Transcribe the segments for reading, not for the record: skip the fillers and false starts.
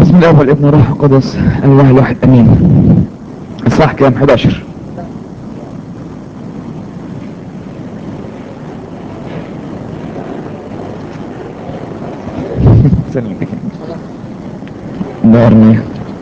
بسم الله والابن والروح القدس الله الواحد امين. اصحاح كام؟ 11. نورني.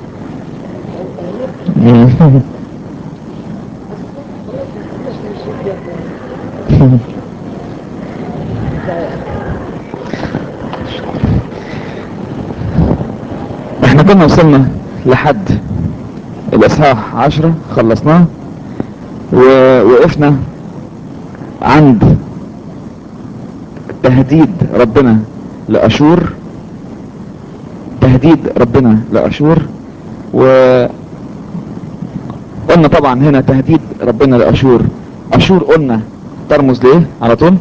احنا كنا وصلنا لحد الاصحاح 10 خلصناه ووقفنا عند تهديد ربنا لأشور. تهديد ربنا لأشور، وقلنا طبعا هنا تهديد ربنا لأشور. أشور قلنا ترمز ليه على طول؟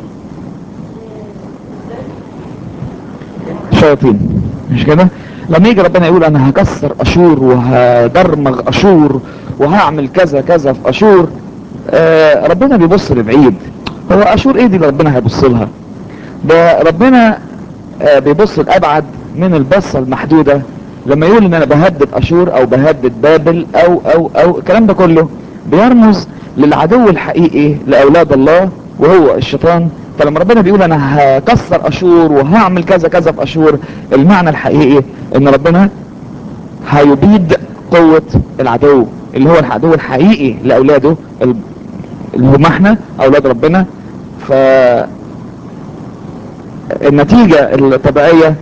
شياطين، مش كده؟ لما يجي ربنا يقول انا هكسر اشور وهدرمغ اشور وهعمل كذا كذا في اشور، ربنا بيبص لبعيد. هو اشور ايه دي اللي ربنا هيبص لها؟ ده ربنا بيبص لابعد من البصه المحدوده. لما يقول ان انا بهدد اشور او بهدد بابل او الكلام ده كله بيرمز للعدو الحقيقي لاولاد الله وهو الشيطان. فلما ربنا بيقول انا هكسر اشور وهعمل كذا كذا في اشور، المعنى الحقيقي ان ربنا هيبيد قوة العدو اللي هو العدو الحقيقي لاولاده اللي هم احنا اولاد ربنا. فالنتيجة الطبيعية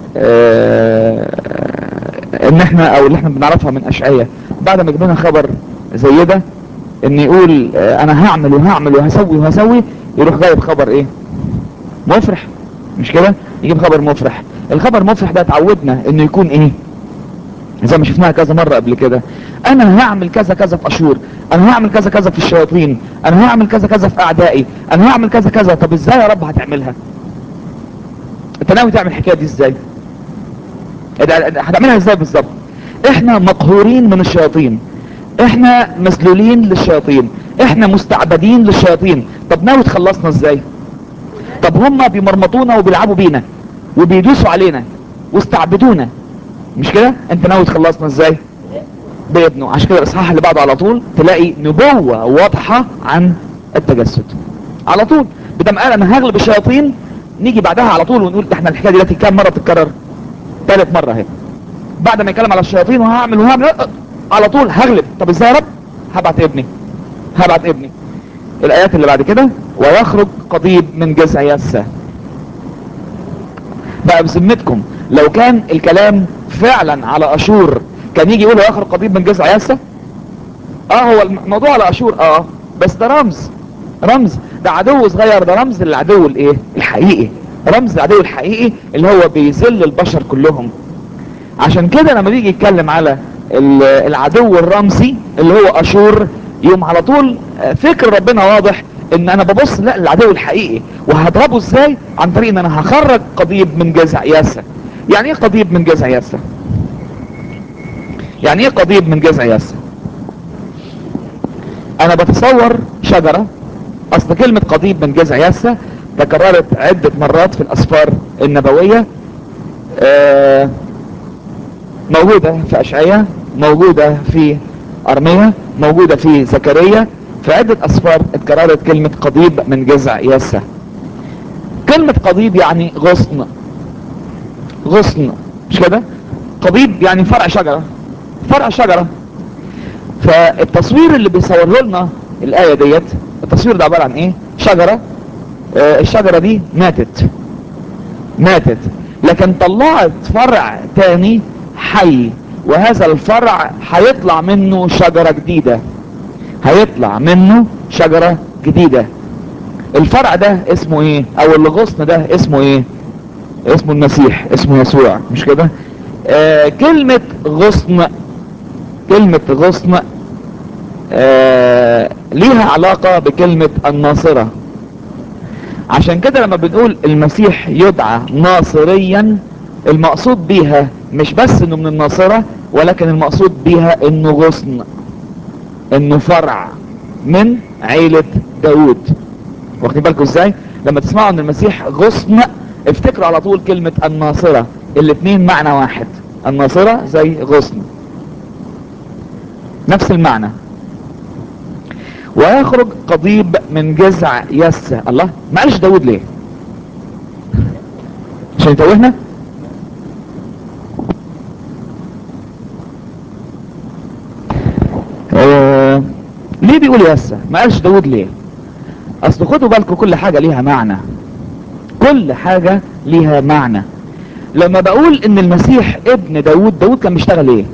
ان احنا او اللي احنا بنعرفها من اشعياء بعد ما جبنا خبر زي ده ان يقول انا هعمل وهعمل وهسوي وهسوي، يروح جايب خبر ايه؟ مفرح، مش كده؟ يجيب خبر مفرح. الخبر المفرح ده اتعودنا انه يكون ايه؟ زي ما شفناها كذا مرة قبل كده، انا هعمل كذا كذا في اشور، انا هعمل كذا كذا في الشياطين، انا هعمل كذا كذا في اعدائي، انا هعمل كذا كذا. طب ازاي يا رب هتعملها؟ انت ناوي تعمل الحكايه دي ازاي؟ هتعملها ازاي بالظبط؟ احنا مقهورين من الشياطين، احنا مسلولين للشياطين، احنا مستعبدين للشياطين. طب ناوي تخلصنا ازاي؟ طب هم بيمرمطونا وبيلعبوا بينا وبيدوسوا علينا واستعبدونا، مش كده؟ انت ناوي تخلصنا ازاي؟ بابنه. عشان كده الاصحاح اللي بعده على طول تلاقي نبوة واضحة عن التجسد على طول. بدم قال انا هغلب الشياطين، نيجي بعدها على طول ونقول احنا الحكايه دي كام مره بتتكرر؟ ثالث مره اهي. بعد ما يتكلم على الشياطين وهعمل على طول هغلب. طب ازاي يا رب؟ هبعت ابني، هبعت ابني. الايات اللي بعد كده ويخرج قضيب من جذع يسى. بقى بذمتكم لو كان الكلام فعلا على اشور كان يجي يقول ويخرج قضيب من جذع يسى؟ هو الموضوع على اشور بس ده رمز، رمز. ده عدو صغير، ده رمز للعدو الايه الحقيقي، رمز العدو الحقيقي اللي هو بيذل البشر كلهم. عشان كده لما بيجي يتكلم على العدو الرمزي اللي هو اشور، يوم على طول فكر ربنا واضح ان انا ببص لا العدو الحقيقي وهضربه ازاي؟ عن طريق ان انا هخرج قضيب من جذع ياسى. يعني ايه قضيب من جذع ياسى؟ يعني ايه قضيب من جذع ياسى؟ انا بتصور شجرة. اصل كلمة قضيب من جذع ياسى تكررت عدة مرات في الاسفار النبوية، موجودة في اشعياء، موجودة في ارميا، موجودة في زكريا. في عدة اسفار اتكررت كلمة قضيب من جذع ياسى. كلمة قضيب يعني غصن، غصن، مش كده؟ قضيب يعني فرع شجرة، فرع شجرة. فالتصوير اللي بيصوره لنا الآية ديت، التصوير ده عبارة عن ايه؟ شجرة، الشجرة دي ماتت، ماتت لكن طلعت فرع تاني حي، وهذا الفرع هيطلع منه شجرة جديدة، هيطلع منه شجرة جديدة. الفرع ده اسمه ايه؟ او الغصن ده اسمه ايه؟ اسمه المسيح، اسمه يسوع، مش كده؟ كلمة غصن، كلمة غصن ليها علاقة بكلمة الناصرة. عشان كده لما بنقول المسيح يدعى ناصريا، المقصود بيها مش بس انه من الناصرة، ولكن المقصود بيها انه غصن، انه فرع من عيلة داود. واخدين بالكم ازاي؟ لما تسمعوا ان المسيح غصن افتكروا على طول كلمة الناصرة، الاتنين معنى واحد. الناصرة زي غصن، نفس المعنى. ويخرج قضيب من جذع يسة. الله، ما قالش داود ليه؟ عشان يتوهنا؟ ليه بيقول يسة؟ ما قالش داود ليه؟ اصل خدوا بالكم، كل حاجة ليها معنى، كل حاجة ليها معنى. لما بقول ان المسيح ابن داود، داود كان بيشتغل ايه؟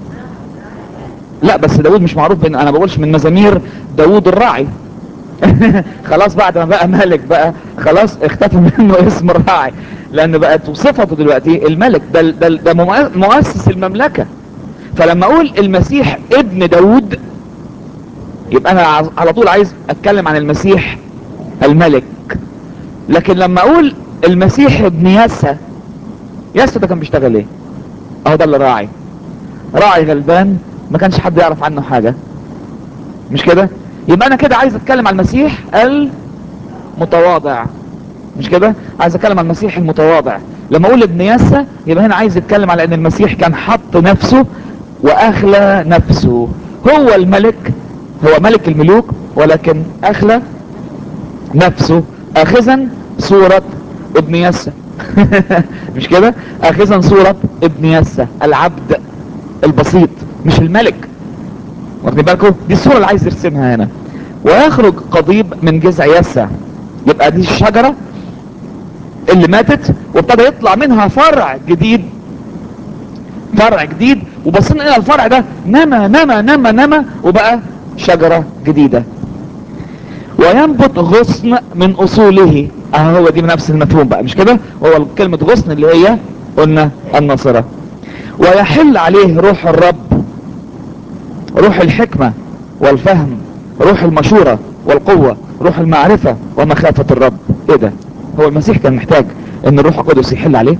لا بس داود مش معروف بان، انا بقولش من مزامير داود الراعي. خلاص بعد ما بقى ملك بقى خلاص اختفى منه اسم الراعي، لان بقت صفته دلوقتي الملك، ده مؤسس المملكة. فلما اقول المسيح ابن داود، يبقى انا على طول عايز اتكلم عن المسيح الملك. لكن لما اقول المسيح ابن يسى، يسى ده كان بيشتغل ايه؟ اهو ده اللي راعي، راعي غلبان ما كانش حد يعرف عنه حاجة، مش كده؟ يبقى انا كده عايز اتكلم عن المسيح المتواضع، مش كده؟ عايز اتكلم عن المسيح المتواضع. لما اقول ابن يسى يبقى هنا عايز اتكلم على ان المسيح كان حط نفسه واخلى نفسه. هو الملك، هو ملك الملوك، ولكن اخلى نفسه اخذا صورة ابن يسى. مش كده؟ اخذا صورة ابن يسى العبد البسيط، مش الملك. واخدين بالكم؟ دي الصورة اللي عايز يرسمها هنا. ويخرج قضيب من جذع يسى، يبقى دي الشجرة اللي ماتت وابتدى يطلع منها فرع جديد، فرع جديد، وبصينا الى الفرع ده نما نما نما نما وبقى شجرة جديدة. وينبت غصن من اصوله، هو دي نفس المفهوم بقى، مش كده؟ هو كلمة غصن اللي هي قلنا الناصرة. ويحل عليه روح الرب، روح الحكمة والفهم، روح المشورة والقوة، روح المعرفة ومخافة الرب. ايه ده؟ هو المسيح كان محتاج ان الروح القدس يحل عليه؟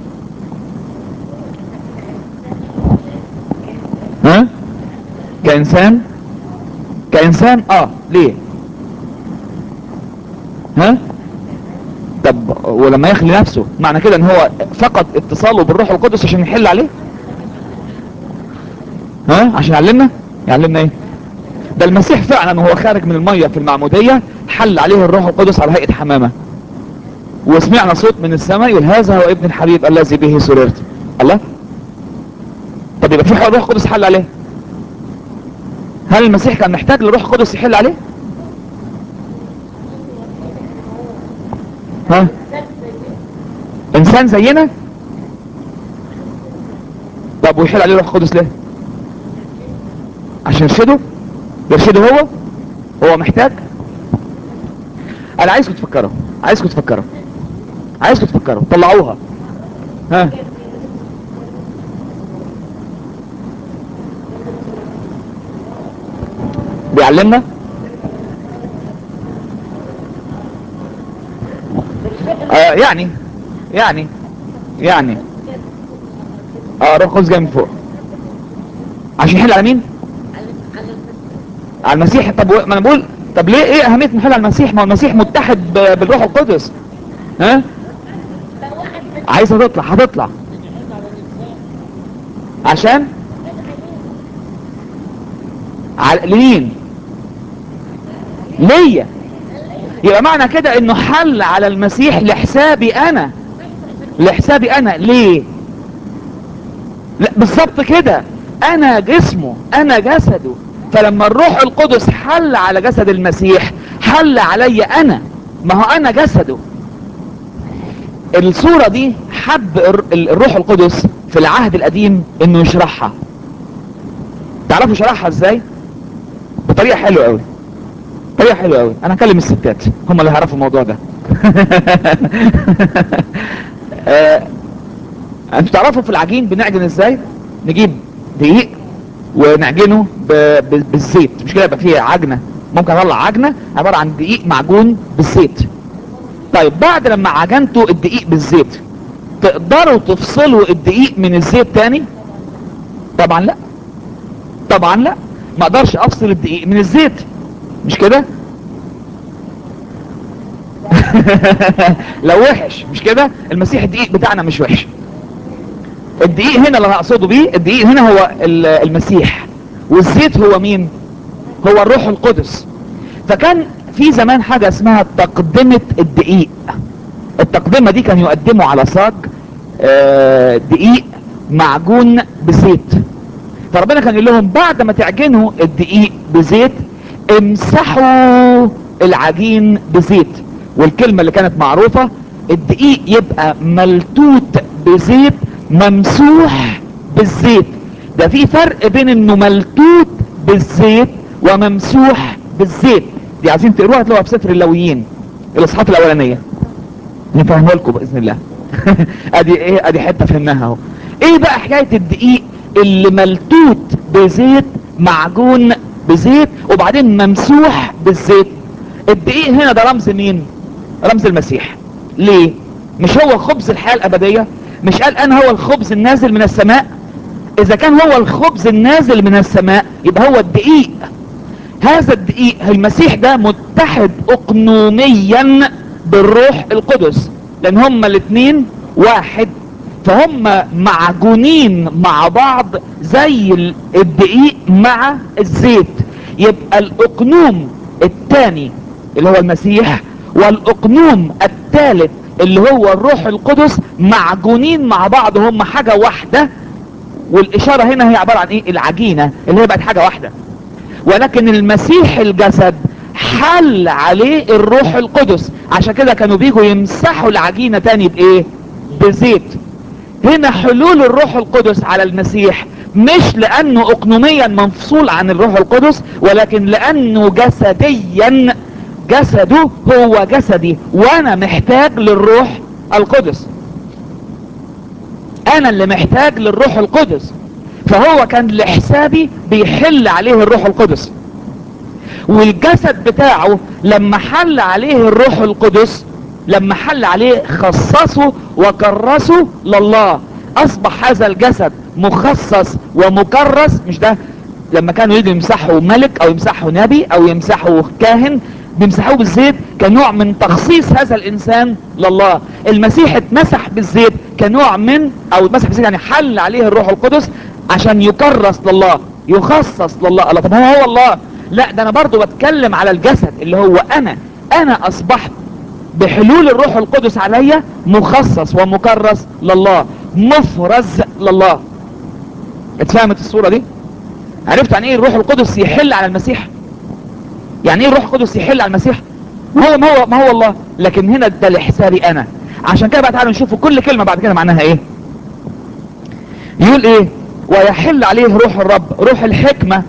ها؟ كإنسان، كإنسان ليه؟ ها؟ طب ولما يخلي نفسه، معنى كده ان هو فقد اتصاله بالروح القدس عشان يحل عليه؟ ها؟ عشان يعلمنا؟ يعلمنا ايه؟ ده المسيح فعلا وهو خارج من المية في المعمودية حل عليه الروح القدس على هيئة حمامة، وسمعنا صوت من السماء يقول هذا هو ابن الحبيب الذي به سررت. الله، طب يبقى في روح قدس حل عليه. هل المسيح كان محتاج لروح قدس يحل عليه؟ ها؟ انسان زينا؟ طب ويحل عليه روح قدس ليه؟ عشان يرشده؟ يرشده هو؟ هو محتاج؟ انا عايزكم تفكروا، عايزكم تفكروا، عايزكم تفكروا، طلعوها. ها؟ بيعلمنا؟ يعني يعني يعني روح قدس جاي من فوق عشان يحل على مين؟ على المسيح. طب ما انا بقول، طب ليه ايه اهمية نحل على المسيح؟ ما هو المسيح متحد بالروح القدس. ها؟ عايزة تطلع هتطلع عشان لمين؟ ليا. يبقى معنى كده انه حل على المسيح لحسابي انا، لحسابي انا. ليه؟ لا بالظبط كده، انا جسمه، انا جسده. فلما الروح القدس حل على جسد المسيح حل علي انا، ما هو انا جسده. الصورة دي حب الروح القدس في العهد القديم انه يشرحها. تعرفوا شرحها ازاي؟ بطريقة حلوة قوي، طريقة حلوة قوي. انا هكلم الستات هم اللي هيعرفوا الموضوع ده. انتوا تعرفوا في العجين بنعجن ازاي؟ نجيب دقيق ونعجنه بالزيت، مش كده؟ يبقى فيه عجنة، ممكن اطلع عجنة عبارة عن دقيق معجون بالزيت. طيب بعد لما عجنتوا الدقيق بالزيت تقدروا تفصلوا الدقيق من الزيت تاني؟ طبعا لا، طبعا لا، ما اقدرش افصل الدقيق من الزيت، مش كده؟ لو وحش، مش كده؟ المسيح الدقيق بتاعنا مش وحش. الدقيق هنا اللي هقصده بيه، الدقيق هنا هو المسيح، والزيت هو مين؟ هو الروح القدس. فكان في زمان حاجة اسمها تقدمة الدقيق. التقدمة دي كان يقدموا على صاج دقيق معجون بزيت. فربنا كان يقول لهم بعد ما تعجنوا الدقيق بزيت امسحوا العجين بزيت. والكلمة اللي كانت معروفة الدقيق يبقى ملتوت بزيت ممسوح بالزيت. ده في فرق بين انه ملتوت بالزيت وممسوح بالزيت. دي عايزين تقروها تلاقوها في سفر اللاويين الاصحاحات الاولانيه، نفهمها لكم باذن الله. ادي ايه؟ ادي حته فهمناها اهو. ايه بقى حكايه الدقيق اللي ملتوت بزيت معجون بزيت وبعدين ممسوح بالزيت؟ الدقيق هنا ده رمز مين؟ رمز المسيح. ليه؟ مش هو خبز الحياه الابديه؟ مش قال انا هو الخبز النازل من السماء؟ اذا كان هو الخبز النازل من السماء يبقى هو الدقيق. هذا الدقيق المسيح ده متحد اقنوميا بالروح القدس، لان هما الاثنين واحد، فهم معجونين مع بعض زي الدقيق مع الزيت. يبقى الاقنوم الثاني اللي هو المسيح والاقنوم الثالث اللي هو الروح القدس معجونين مع بعض، هم حاجة واحدة. والاشارة هنا هي عبارة عن ايه؟ العجينة اللي هي بقت حاجة واحدة. ولكن المسيح الجسد حل عليه الروح القدس، عشان كده كانوا بيجوا يمسحوا العجينة تاني بايه؟ بزيت. هنا حلول الروح القدس على المسيح مش لانه اقنوميا مفصول عن الروح القدس، ولكن لانه جسديا جسده هو جسدي وانا محتاج للروح القدس. انا اللي محتاج للروح القدس، فهو كان لحسابي بيحل عليه الروح القدس. والجسد بتاعه لما حل عليه الروح القدس، لما حل عليه خصصه وكرسه لله، اصبح هذا الجسد مخصص ومكرس. مش ده لما كانوا يجوا يمسحوا ملك او يمسحوا نبي او يمسحوا كاهن بيمسحوه بالزيت كنوع من تخصيص هذا الانسان لله. المسيح اتمسح بالزيت كنوع من، او اتمسح بالزيت يعني حل عليه الروح القدس عشان يكرس لله، يخصص لله. الله، طب هو الله؟ لا، ده انا برضو بتكلم على الجسد اللي هو انا اصبحت بحلول الروح القدس عليا مخصص ومكرس لله، مفرز لله. اتفهمت الصورة دي؟ عرفت يعني ايه الروح القدس يحل على المسيح؟ يعني ايه الروح القدس يحل على المسيح؟ ما هو الله، لكن هنا ده لحسابي انا. عشان كده بقى تعالوا نشوفوا كل كلمة بعد كده معناها ايه. يقول ايه؟ ويحل عليه روح الرب، روح الحكمة.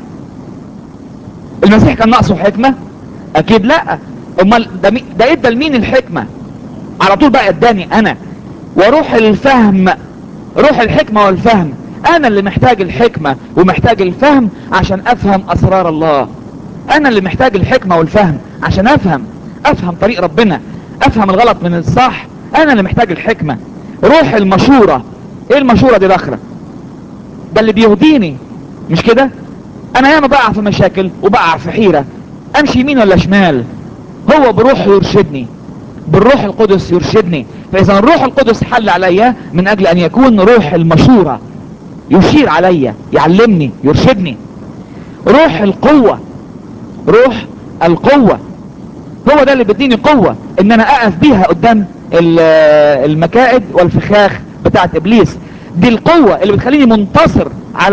المسيح كان ناقصه حكمة؟ اكيد لا. امال ده ادى لمين الحكمة؟ على طول بقى اداني انا. وروح الفهم، روح الحكمة والفهم. انا اللي محتاج الحكمة ومحتاج الفهم عشان افهم اسرار الله. انا اللي محتاج الحكمة والفهم عشان افهم طريق ربنا، افهم الغلط من الصح. انا اللي محتاج الحكمة. روح المشورة. ايه المشورة دي الاخرة؟ ده اللي بيهديني، مش كده؟ انا ياما بقع في مشاكل وبقع في حيرة، امشي يمين ولا شمال. هو بروح يرشدني، بالروح القدس يرشدني. فاذا الروح القدس حل عليا من اجل ان يكون روح المشورة، يشير عليا، يعلمني، يرشدني. روح القوة، روح القوة هو ده اللي بيديني قوة ان انا اقف بيها قدام المكائد والفخاخ بتاعت ابليس. دي القوة اللي بتخليني منتصر على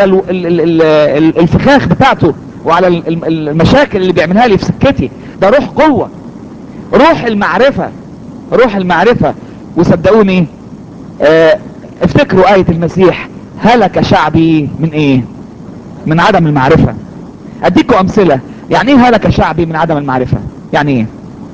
الفخاخ بتاعته وعلى المشاكل اللي بيعملها لي في سكتي. ده روح قوة. روح المعرفة، روح المعرفة. وصدقوني افتكروا آية المسيح: هلك شعبي من ايه؟ من عدم المعرفة. اديكم امثلة. يعني ايه هلك شعبي من عدم المعرفة؟ يعني ايه؟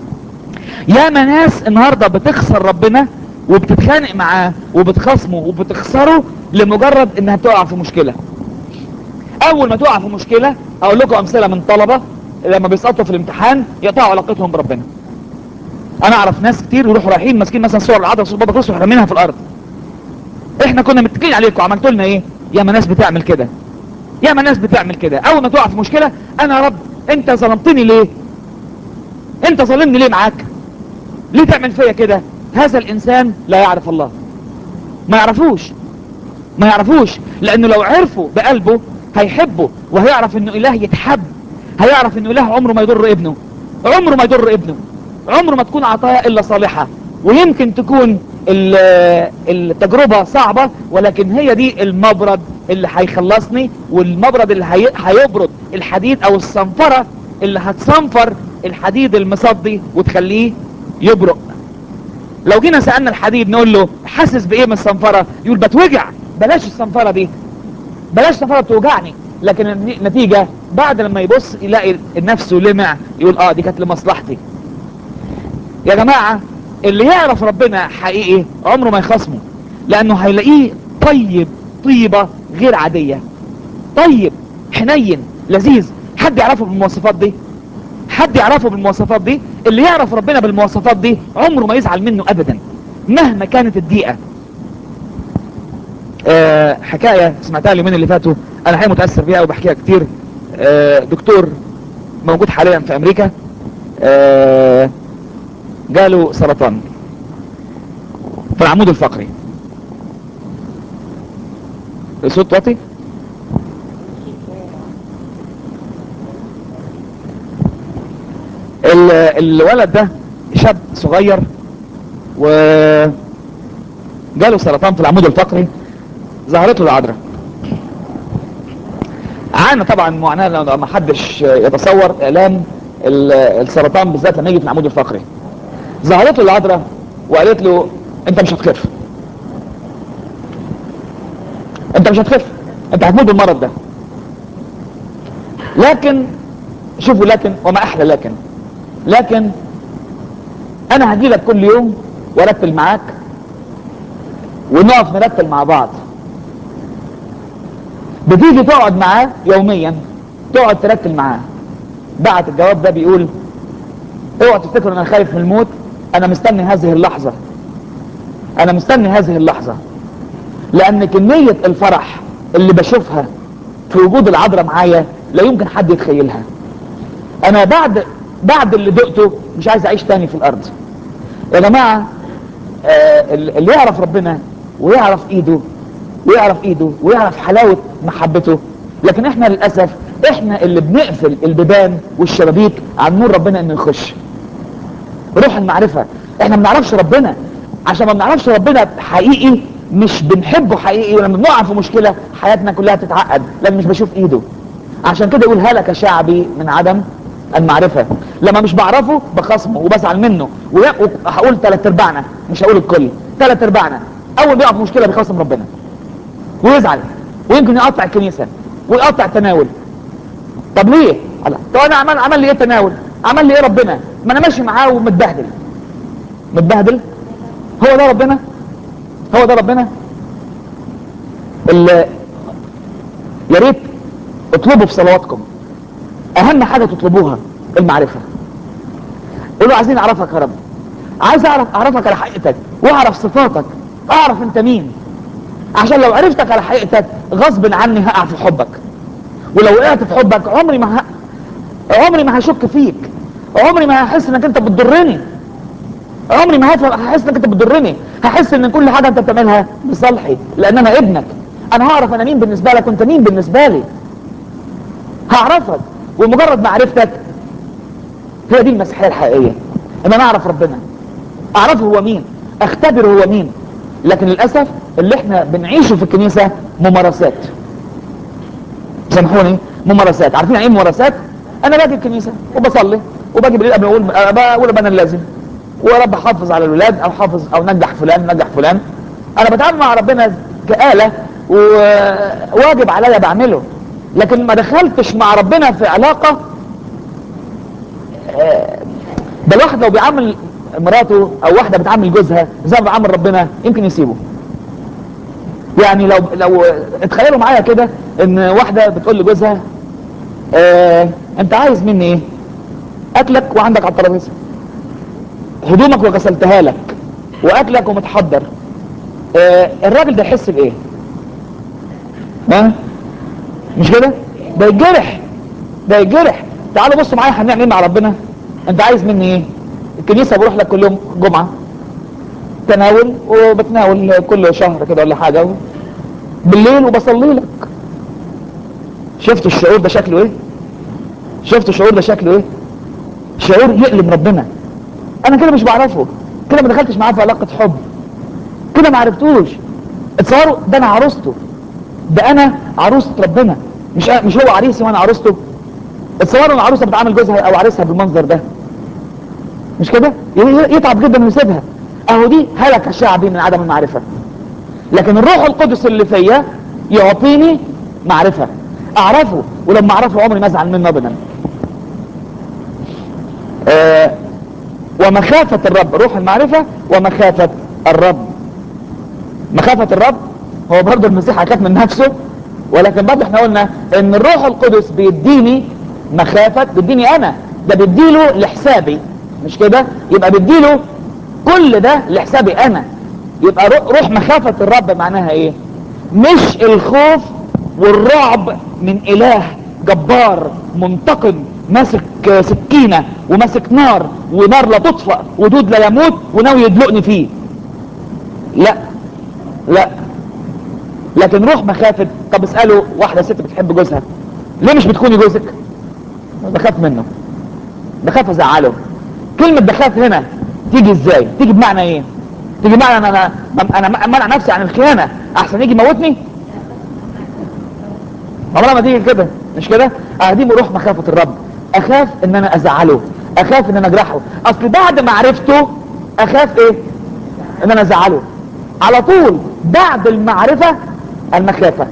ياما ناس النهاردة بتخسر ربنا وبتتخانق معاه وبتخصمه وبتخسره لمجرد انها بتقع في مشكلة. اول ما تقع في مشكلة، اقول لكم امثلة من طلبة لما بيسقطوا في الامتحان يقطعوا علاقتهم بربنا. انا اعرف ناس كتير يروحوا رايحين ماسكين مثلا صور العذراء وصور بابا كريستوس ورامينها في الارض. احنا كنا متكلين عليكم، عملتوا لنا ايه؟ ياما ناس بتعمل كده، ياما ناس بتعمل كده. اول ما تقع في مشكلة: انا يا رب انت ظلمتني ليه؟ انت ظلمني ليه معاك؟ ليه تعمل فيا كده؟ هذا الانسان لا يعرف الله، ما يعرفوش. ما يعرفوش، لانه لو عرفوا بقلبه هيحبه وهيعرف انه اله يتحب. هيعرف انه اله عمره ما يضر ابنه، عمره ما يضر ابنه، عمره ما تكون عطايا الا صالحة. ويمكن تكون التجربة صعبة، ولكن هي دي المبرد اللي هيخلصني، والمبرد اللي هيبرد الحديد، او الصنفرة اللي هتصنفر الحديد المصدي وتخليه يبرق. لو جينا سألنا الحديد نقول له حاسس بايه من الصنفرة، يقول بتوجع، بلاش الصنفرة دي، بلاش الصنفرة بتوجعني. لكن النتيجة بعد لما يبص يلاقي نفسه لمع، يقول دي كانت لمصلحتي. يا جماعة، اللي يعرف ربنا حقيقي عمره ما يخصمه، لانه هيلاقيه طيب، طيبة غير عادية، طيب حنين لذيذ. حد يعرفه بالمواصفات دي؟ حد يعرفه بالمواصفات دي؟ اللي يعرف ربنا بالمواصفات دي عمره ما يزعل منه ابدا مهما كانت الضيقة. حكاية سمعتها اليومين اللي فاتوا، انا حقيقة متأثر بيها وبحكيها كتير. دكتور موجود حاليا في امريكا، جاله سرطان في العمود الفقري. الصوت واطي. الولد ده شاب صغير وجاله سرطان في العمود الفقري، ظهرت له العذراء. عانى طبعا معاناة ما حدش يتصور الام السرطان بالذات لما يجي في العمود الفقري. ظهرت له العذراء وقالت له انت مش هتخف، انت مش هتخف، انت هتموت بالمرض ده. لكن شوفوا، لكن وما احلى لكن انا هجيلك كل يوم وارتل معاك ونقف نرتل مع بعض. بتيجي تقعد معاه يوميا، تقعد ترتل معاه. بعت الجواب ده بيقول اوعى تفتكروا ان انا خايف من الموت، انا مستني هذه اللحظة، انا مستني هذه اللحظة، لان كمية الفرح اللي بشوفها في وجود العذراء معايا لا يمكن حد يتخيلها. انا بعد اللي دقته مش عايز اعيش تاني في الارض. يا جماعة، اللي يعرف ربنا ويعرف ايده ويعرف حلاوة محبته. لكن احنا للأسف احنا اللي بنقفل البيبان والشبابيك عن نور ربنا انه يخش. روح المعرفة، احنا ما بنعرفش ربنا عشان ما بنعرفش ربنا حقيقي، مش بنحبه حقيقي. ولما بنقع في مشكلة حياتنا كلها تتعقد لان مش بشوف ايده. عشان كده يقول هلك شعبي من عدم المعرفة. لما مش بعرفه بخصمه وبزعل منه، وهقول 3/4، مش هقول الكل، 3/4 اول بيقع في مشكلة بيخصم ربنا ويزعل، ويمكن يقطع الكنيسة ويقطع التناول. طب ليه؟ طب انا عمل لي ايه التناول؟ عمل لي ايه ربنا؟ ما انا ماشي معاه ومتبهدل. متبهدل؟ هو ده ربنا؟ هو ده ربنا؟ يا ريت اطلبوا في صلواتكم، اهم حاجة تطلبوها المعرفة. قولوا عايزين اعرفك يا رب، عايز اعرفك على حقيقتك، واعرف صفاتك، اعرف انت مين. عشان لو عرفتك على حقيقتك غصب عني هقع في حبك. ولو وقعت في حبك عمري ما هشك فيك، عمري ما هحس انك انت بتضرني، عمري ما هحس انك انت بتضرني. هحس ان كل حاجة انت بتعملها لصالحي، لان انا ابنك. انا هعرف انا مين بالنسبة لك وانت مين بالنسبة لي. هعرفك، ومجرد معرفتك هي دي المسيحية الحقيقية، ان انا اعرف ربنا، اعرفه هو مين، اختبره هو مين. لكن للأسف اللي احنا بنعيشه في الكنيسة ممارسات. سامحوني، ممارسات. عارفين يعني ايه ممارسات؟ انا باجي الكنيسة وبصلي وباجي بالليل قبل بقول ابانا اللازم، ويا رب حافظ على الولاد او حافظ او نجح فلان. انا بتعامل مع ربنا كآلة وواجب عليا بعمله. لكن ما دخلتش مع ربنا في علاقة. ده الواحد لو بيعامل مراته او واحدة بتعامل جوزها زي ما بيعامل ربنا يمكن يسيبه. يعني لو اتخيلوا معايا كده ان واحدة بتقول لجوزها انت عايز مني ايه؟ اكلك وعندك على الترابيزه، هدومك وغسلتها لك، واكلك ومتحضر. الراجل ده يحس بايه؟ ها؟ مش كده؟ ده يتجرح، ده يتجرح. تعالوا بصوا معايا هنعمل ايه مع ربنا. انت عايز مني ايه؟ الكنيسه بروح لك كل يوم جمعه تناول، وبتناول كل شهر كده ولا حاجه، بالليل وبصلي لك. شفت الشعور ده شكله ايه؟ شفت الشعور ده شكله ايه؟ شعور يقلب ربنا. انا كده مش بعرفه، كده ما دخلتش معاه في علاقة حب، كده ما عرفتوش. اتصوروا ده انا عروسته، ده انا عروسة ربنا، مش هو عريسي وانا عروسته. اتصوروا ان عروسة بتعامل جوزها او عريسها بالمنظر ده، مش كده؟ يتعب جدا ويسيبها. اهو دي هلك شعبي من عدم المعرفة. لكن الروح القدس اللي فيا يعطيني معرفة، اعرفه، ولما اعرفه عمري ما ازعل منه ابدا. ومخافة الرب، روح المعرفة ومخافة الرب. مخافة الرب هو برضه المسيح هيخاف من نفسه، ولكن برضه احنا قلنا ان الروح القدس بيديني مخافة، بيديني انا، ده بيديله لحسابي، مش كده؟ يبقى بيديله كل ده لحسابي انا. يبقى روح مخافة الرب معناها ايه؟ مش الخوف والرعب من اله جبار منتقم ماسك سكينة وماسك نار، ونار لا تطفأ ودود لا يموت وناوي يدلقني فيه. لا لا. لكن روح مخافة، طب اسألوا واحدة ست بتحب جوزها ليه مش بتخوني جوزك؟ بخاف منه، بخاف ازعله. كلمة بخاف هنا تيجي ازاي؟ تيجي بمعنى ايه؟ تيجي بمعنى انا منع نفسي عن الخيانة احسن يجي يموتني؟ عمرها ما تيجي كده، مش كده؟ دي روح مخافة الرب. اخاف ان انا ازعله، اخاف ان انا اجرحه. اصل بعد ما عرفته اخاف ايه؟ ان انا ازعله. على طول بعد المعرفة المخافة.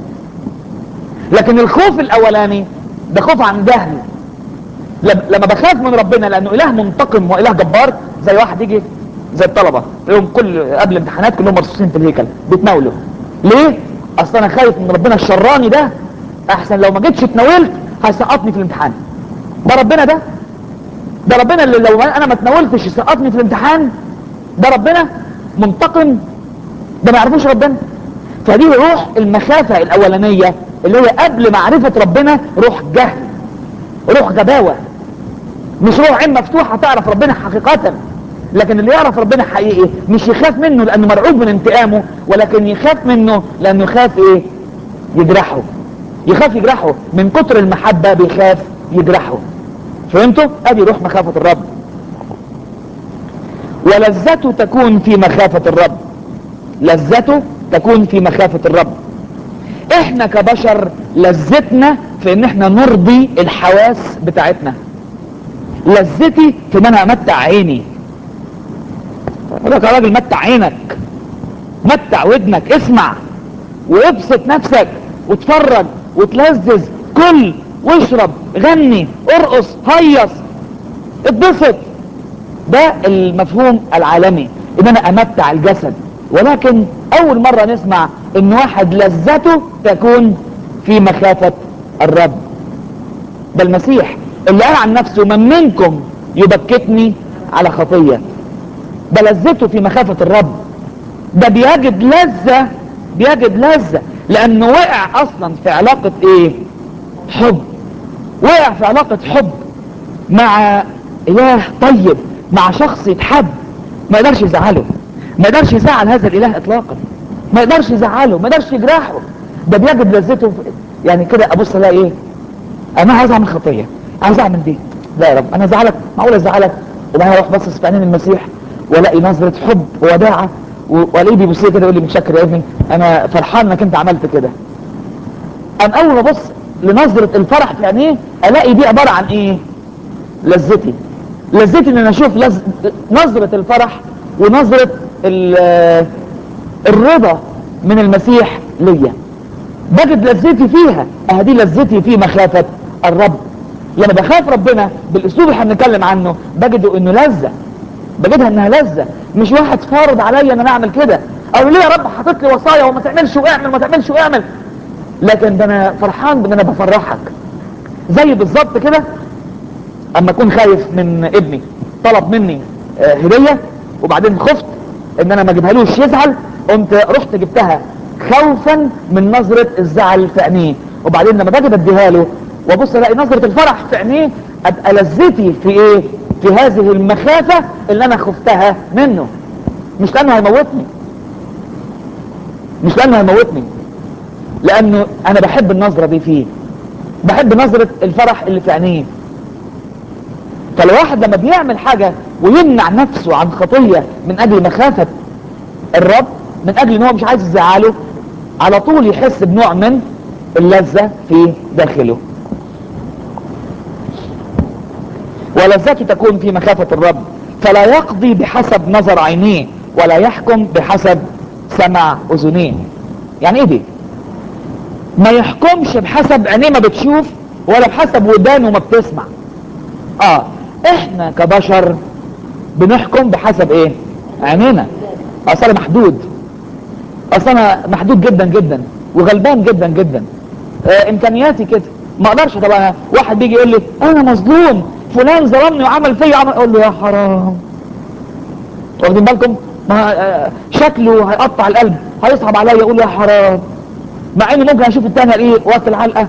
لكن الخوف الاولاني ده خوف عن جهل. لما بخاف من ربنا لانه اله منتقم واله جبار، زي واحد يجي زي الطلبة يوم كل قبل امتحانات كلهم مرصوصين في الهيكل بيتناولوا. ليه؟ اصل انا خايف من ربنا الشراني ده، احسن لو ما جيتش اتناولت هيسقطني في الامتحان. ده ربنا ده ربنا اللي لو انا ما اتناولتش يسقطني في الامتحان. ده ربنا منتقم، ده ما يعرفوش ربنا. فدي روح المخافة الاولانية اللي هي قبل معرفة ربنا، روح جهل، روح غباوة، مش روح عين مفتوحة تعرف ربنا حقيقة. لكن اللي يعرف ربنا حقيقي مش يخاف منه لانه مرعوب من انتقامه، ولكن يخاف منه لانه يخاف ايه؟ يجرحه. يخاف يجرحه من كتر المحبة، بيخاف يجرحه. فهمتوا؟ ادي روح مخافة الرب. ولذته تكون في مخافة الرب، لذته تكون في مخافة الرب. احنا كبشر لذتنا في ان احنا نرضي الحواس بتاعتنا. لذتي في ان انا امتع عيني. اقول لك يا راجل متع عينك، متع ودنك، اسمع وابسط نفسك واتفرج وتلذذ، كل واشرب غني ارقص هيص اتبسط. ده المفهوم العالمي ان انا امتع الجسد. ولكن اول مرة نسمع ان واحد لذته تكون في مخافة الرب. ده المسيح اللي قال عن نفسه من منكم يبكتني على خطية. ده لذته في مخافة الرب. ده بيجد لذة، بيجد لذة لانه وقع اصلا في علاقة ايه؟ حب. وقع في علاقة حب مع اله طيب، مع شخص يتحب. ما يقدرش يزعله، ما يقدرش يزعل هذا الاله اطلاقا، ما يقدرش يزعله، ما يقدرش يجرحه. ده بيجد لذته في يعني كده ابص الاقي ايه؟ انا عايز اعمل خطية، عايز اعمل دي، لا يا رب انا ازعلك، معقول ازعلك؟ وبعدين اروح باصص في عينين المسيح والاقي نظرة حب ووداعة، والاقيه بيبص لي كده يقول لي متشكر يا ابني، انا فرحان انك انت عملت كده. انا اول ما ابص لنظرة الفرح في عينيه الاقي دي عبارة عن ايه؟ لذتي. لذتي ان انا اشوف نظرة الفرح ونظرة الرضا من المسيح ليا. بجد لذتي فيها. دي لذتي في مخافة الرب. لما بخاف ربنا بالاسلوب اللي هنتكلم عنه بجده انه لذة، بجدها انها لذة. مش واحد فارض عليا ان انا اعمل كده، او ليه يا رب حاطط لي وصايا وما تعملش واعمل وما تعملش واعمل. لكن ده انا فرحان بان انا بفرحك. زي بالظبط كده اما اكون خايف من ابني طلب مني هدية، وبعدين خفت ان انا ما اجيبهالوش يزعل، قمت رحت جبتها خوفا من نظرة الزعل في عينيه. وبعدين لما باجي بديها له وابص الاقي نظرة الفرح في عينيه، ابقى لذتي في ايه؟ في هذه المخافة اللي انا خفتها منه. مش لانه هيموتني، مش لانه هيموتني، لانه انا بحب النظرة دي فيه، بحب نظرة الفرح اللي في عينيه. فالواحد لما بيعمل حاجة ويمنع نفسه عن خطية من اجل مخافة الرب، من اجل ان هو مش عايز يزعله، على طول يحس بنوع من اللذة في داخله. ولذته تكون في مخافة الرب، فلا يقضي بحسب نظر عينيه ولا يحكم بحسب سمع اذنيه. يعني ايه دي؟ ما يحكمش بحسب عينيه ما بتشوف ولا بحسب ودانه ما بتسمع. احنا كبشر بنحكم بحسب ايه؟ عينينا. اصل انا محدود، اصل انا محدود جدا جدا وغلبان جدا جدا، امكانياتي كده ما اقدرش. طبعا واحد بيجي يقول لي انا مظلوم، فلان ظلمني وعمل فيا اقول له يا حرام. واخدين بالكم؟ ما شكله هيقطع القلب، هيصعب عليا، يقول يا حرام، مع اني ممكن اشوف التاني الاقيه وقت العلقه.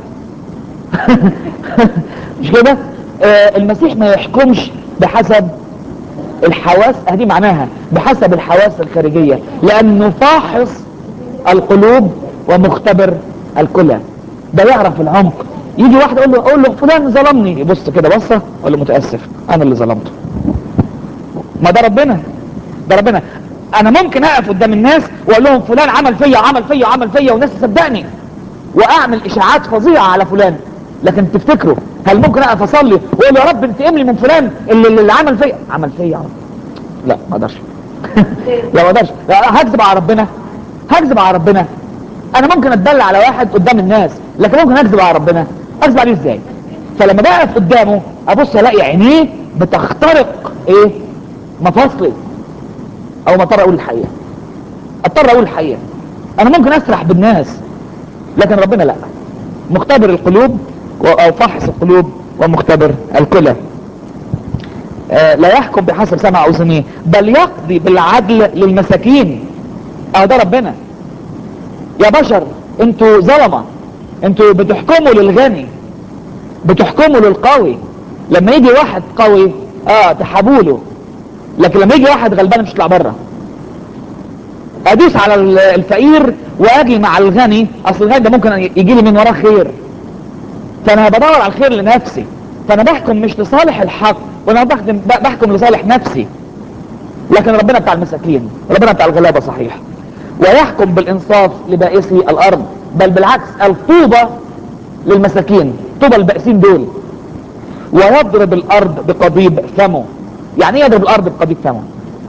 مش كده؟ المسيح ما يحكمش بحسب الحواس، دي معناها بحسب الحواس الخارجية، لانه فاحص القلوب ومختبر الكلى. ده يعرف العمق. يجي واحد اقول له فلان ظلمني، يبص كده بصه، اقول له متاسف انا اللي ظلمته. ما ده ربنا، ده ربنا. انا ممكن اقف قدام الناس واقول لهم فلان عمل فيا عمل فيا عمل فيا والناس تصدقني، واعمل اشاعات فظيعه على فلان، لكن تفتكروا هل ممكن اقف اصلي واقول يا رب انتقم لي من فلان اللي عمل فيا؟ لا ما اقدرش. لا ما اقدرش، هكذب على ربنا، هكذب على ربنا. انا ممكن اتدلع على واحد قدام الناس، لكن ممكن اكذب على ربنا؟ اكذب عليه ازاي؟ فلما بقف قدامه ابص الاقي عينيه بتخترق ايه؟ مفاصلي. او ما اضطر اقول الحقيقه، اضطر اقول الحقيقه. انا ممكن اسرح بالناس، لكن ربنا لا، مختبر القلوب او فاحص القلوب ومختبر الكلى. لا يحكم بحسب سمع اذنيه بل يقضي بالعدل للمساكين. ده ربنا. يا بشر انتوا ظلمه، انتوا بتحكموا للغني، بتحكموا للقوي. لما يجي واحد قوي تحابوا له، لكن لما يجي واحد غلبان مش يطلع بره. ادوس على الفقير واجي مع الغني، اصل الغني ده ممكن يجي لي من وراه خير، فانا بدور على الخير لنفسي. فانا بحكم مش لصالح الحق، وانا بحكم لصالح نفسي. لكن ربنا بتاع المساكين، ربنا بتاع الغلابه صحيح. ويحكم بالانصاف لبائسي الارض، بل بالعكس الطوبة للمساكين، طوبى البائسين دول. ويضرب الارض بقضيب فمه. يعني ايه يضرب الارض بقضيب فمه؟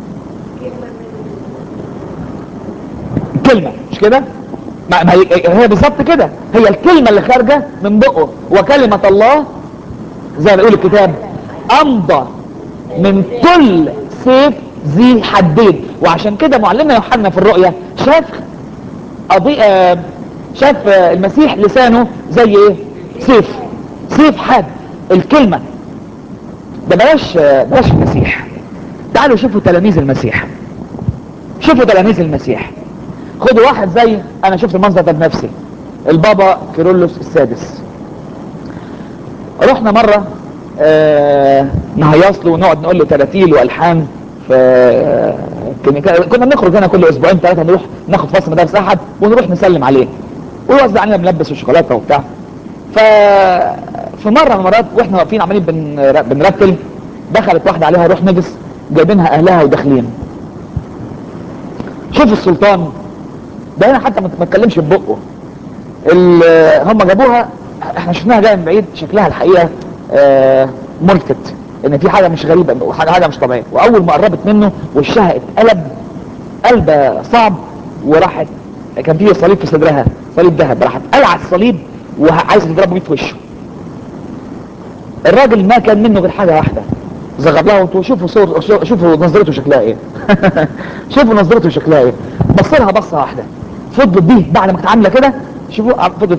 كلمة، مش كده؟ ما هي بالظبط كده، هي الكلمة اللي خارجة من بقه. وكلمة الله زي ما يقول الكتاب امضى من كل سيف ذي حدين. وعشان كده معلمنا يوحنا في الرؤيا شاف شاف المسيح لسانه زي ايه؟ سيف حاد. الكلمة ده بلاش المسيح. تعالوا شوفوا تلاميذ المسيح، شوفوا تلاميذ المسيح. خدوا واحد زي، انا شفت المنظر ده بنفسي، البابا كيرلس السادس. رحنا مرة نهيص له ونقعد نقول له تراتيل والحان كنا بنخرج هنا كل اسبوعين ثلاثة، نروح ناخد فصل مدارس احد ونروح نسلم عليه ويوزع علينا ملبس وشوكولاته وبتاع. في مرة من المرات واحنا واقفين عمالين بنرتل، دخلت واحدة عليها روح نجس، جايبينها اهلها وداخلين. شوف السلطان ده هنا حتى ما اتكلمش ببقه. هم جابوها، احنا شفناها جايه من بعيد، شكلها الحقيقه ملفت، ان في حاجه مش غريبه وحاجه مش طبيعيه. واول ما قربت منه وشها اتقلب قلب صعب، وراحت كان فيه صليب في صدرها، صليب ذهب، راحت قلعت الصليب وعايزه تضربه بيه في وشه. الراجل ما كان منه غير حاجه واحده، زغب لها. وانتوا شوفوا نظرته شكلها ايه. شوفوا نظرته شكلها ايه. بص لها بصه واحده، فضلت دي بعد ما كانت عامله كده، شوفوا فضلت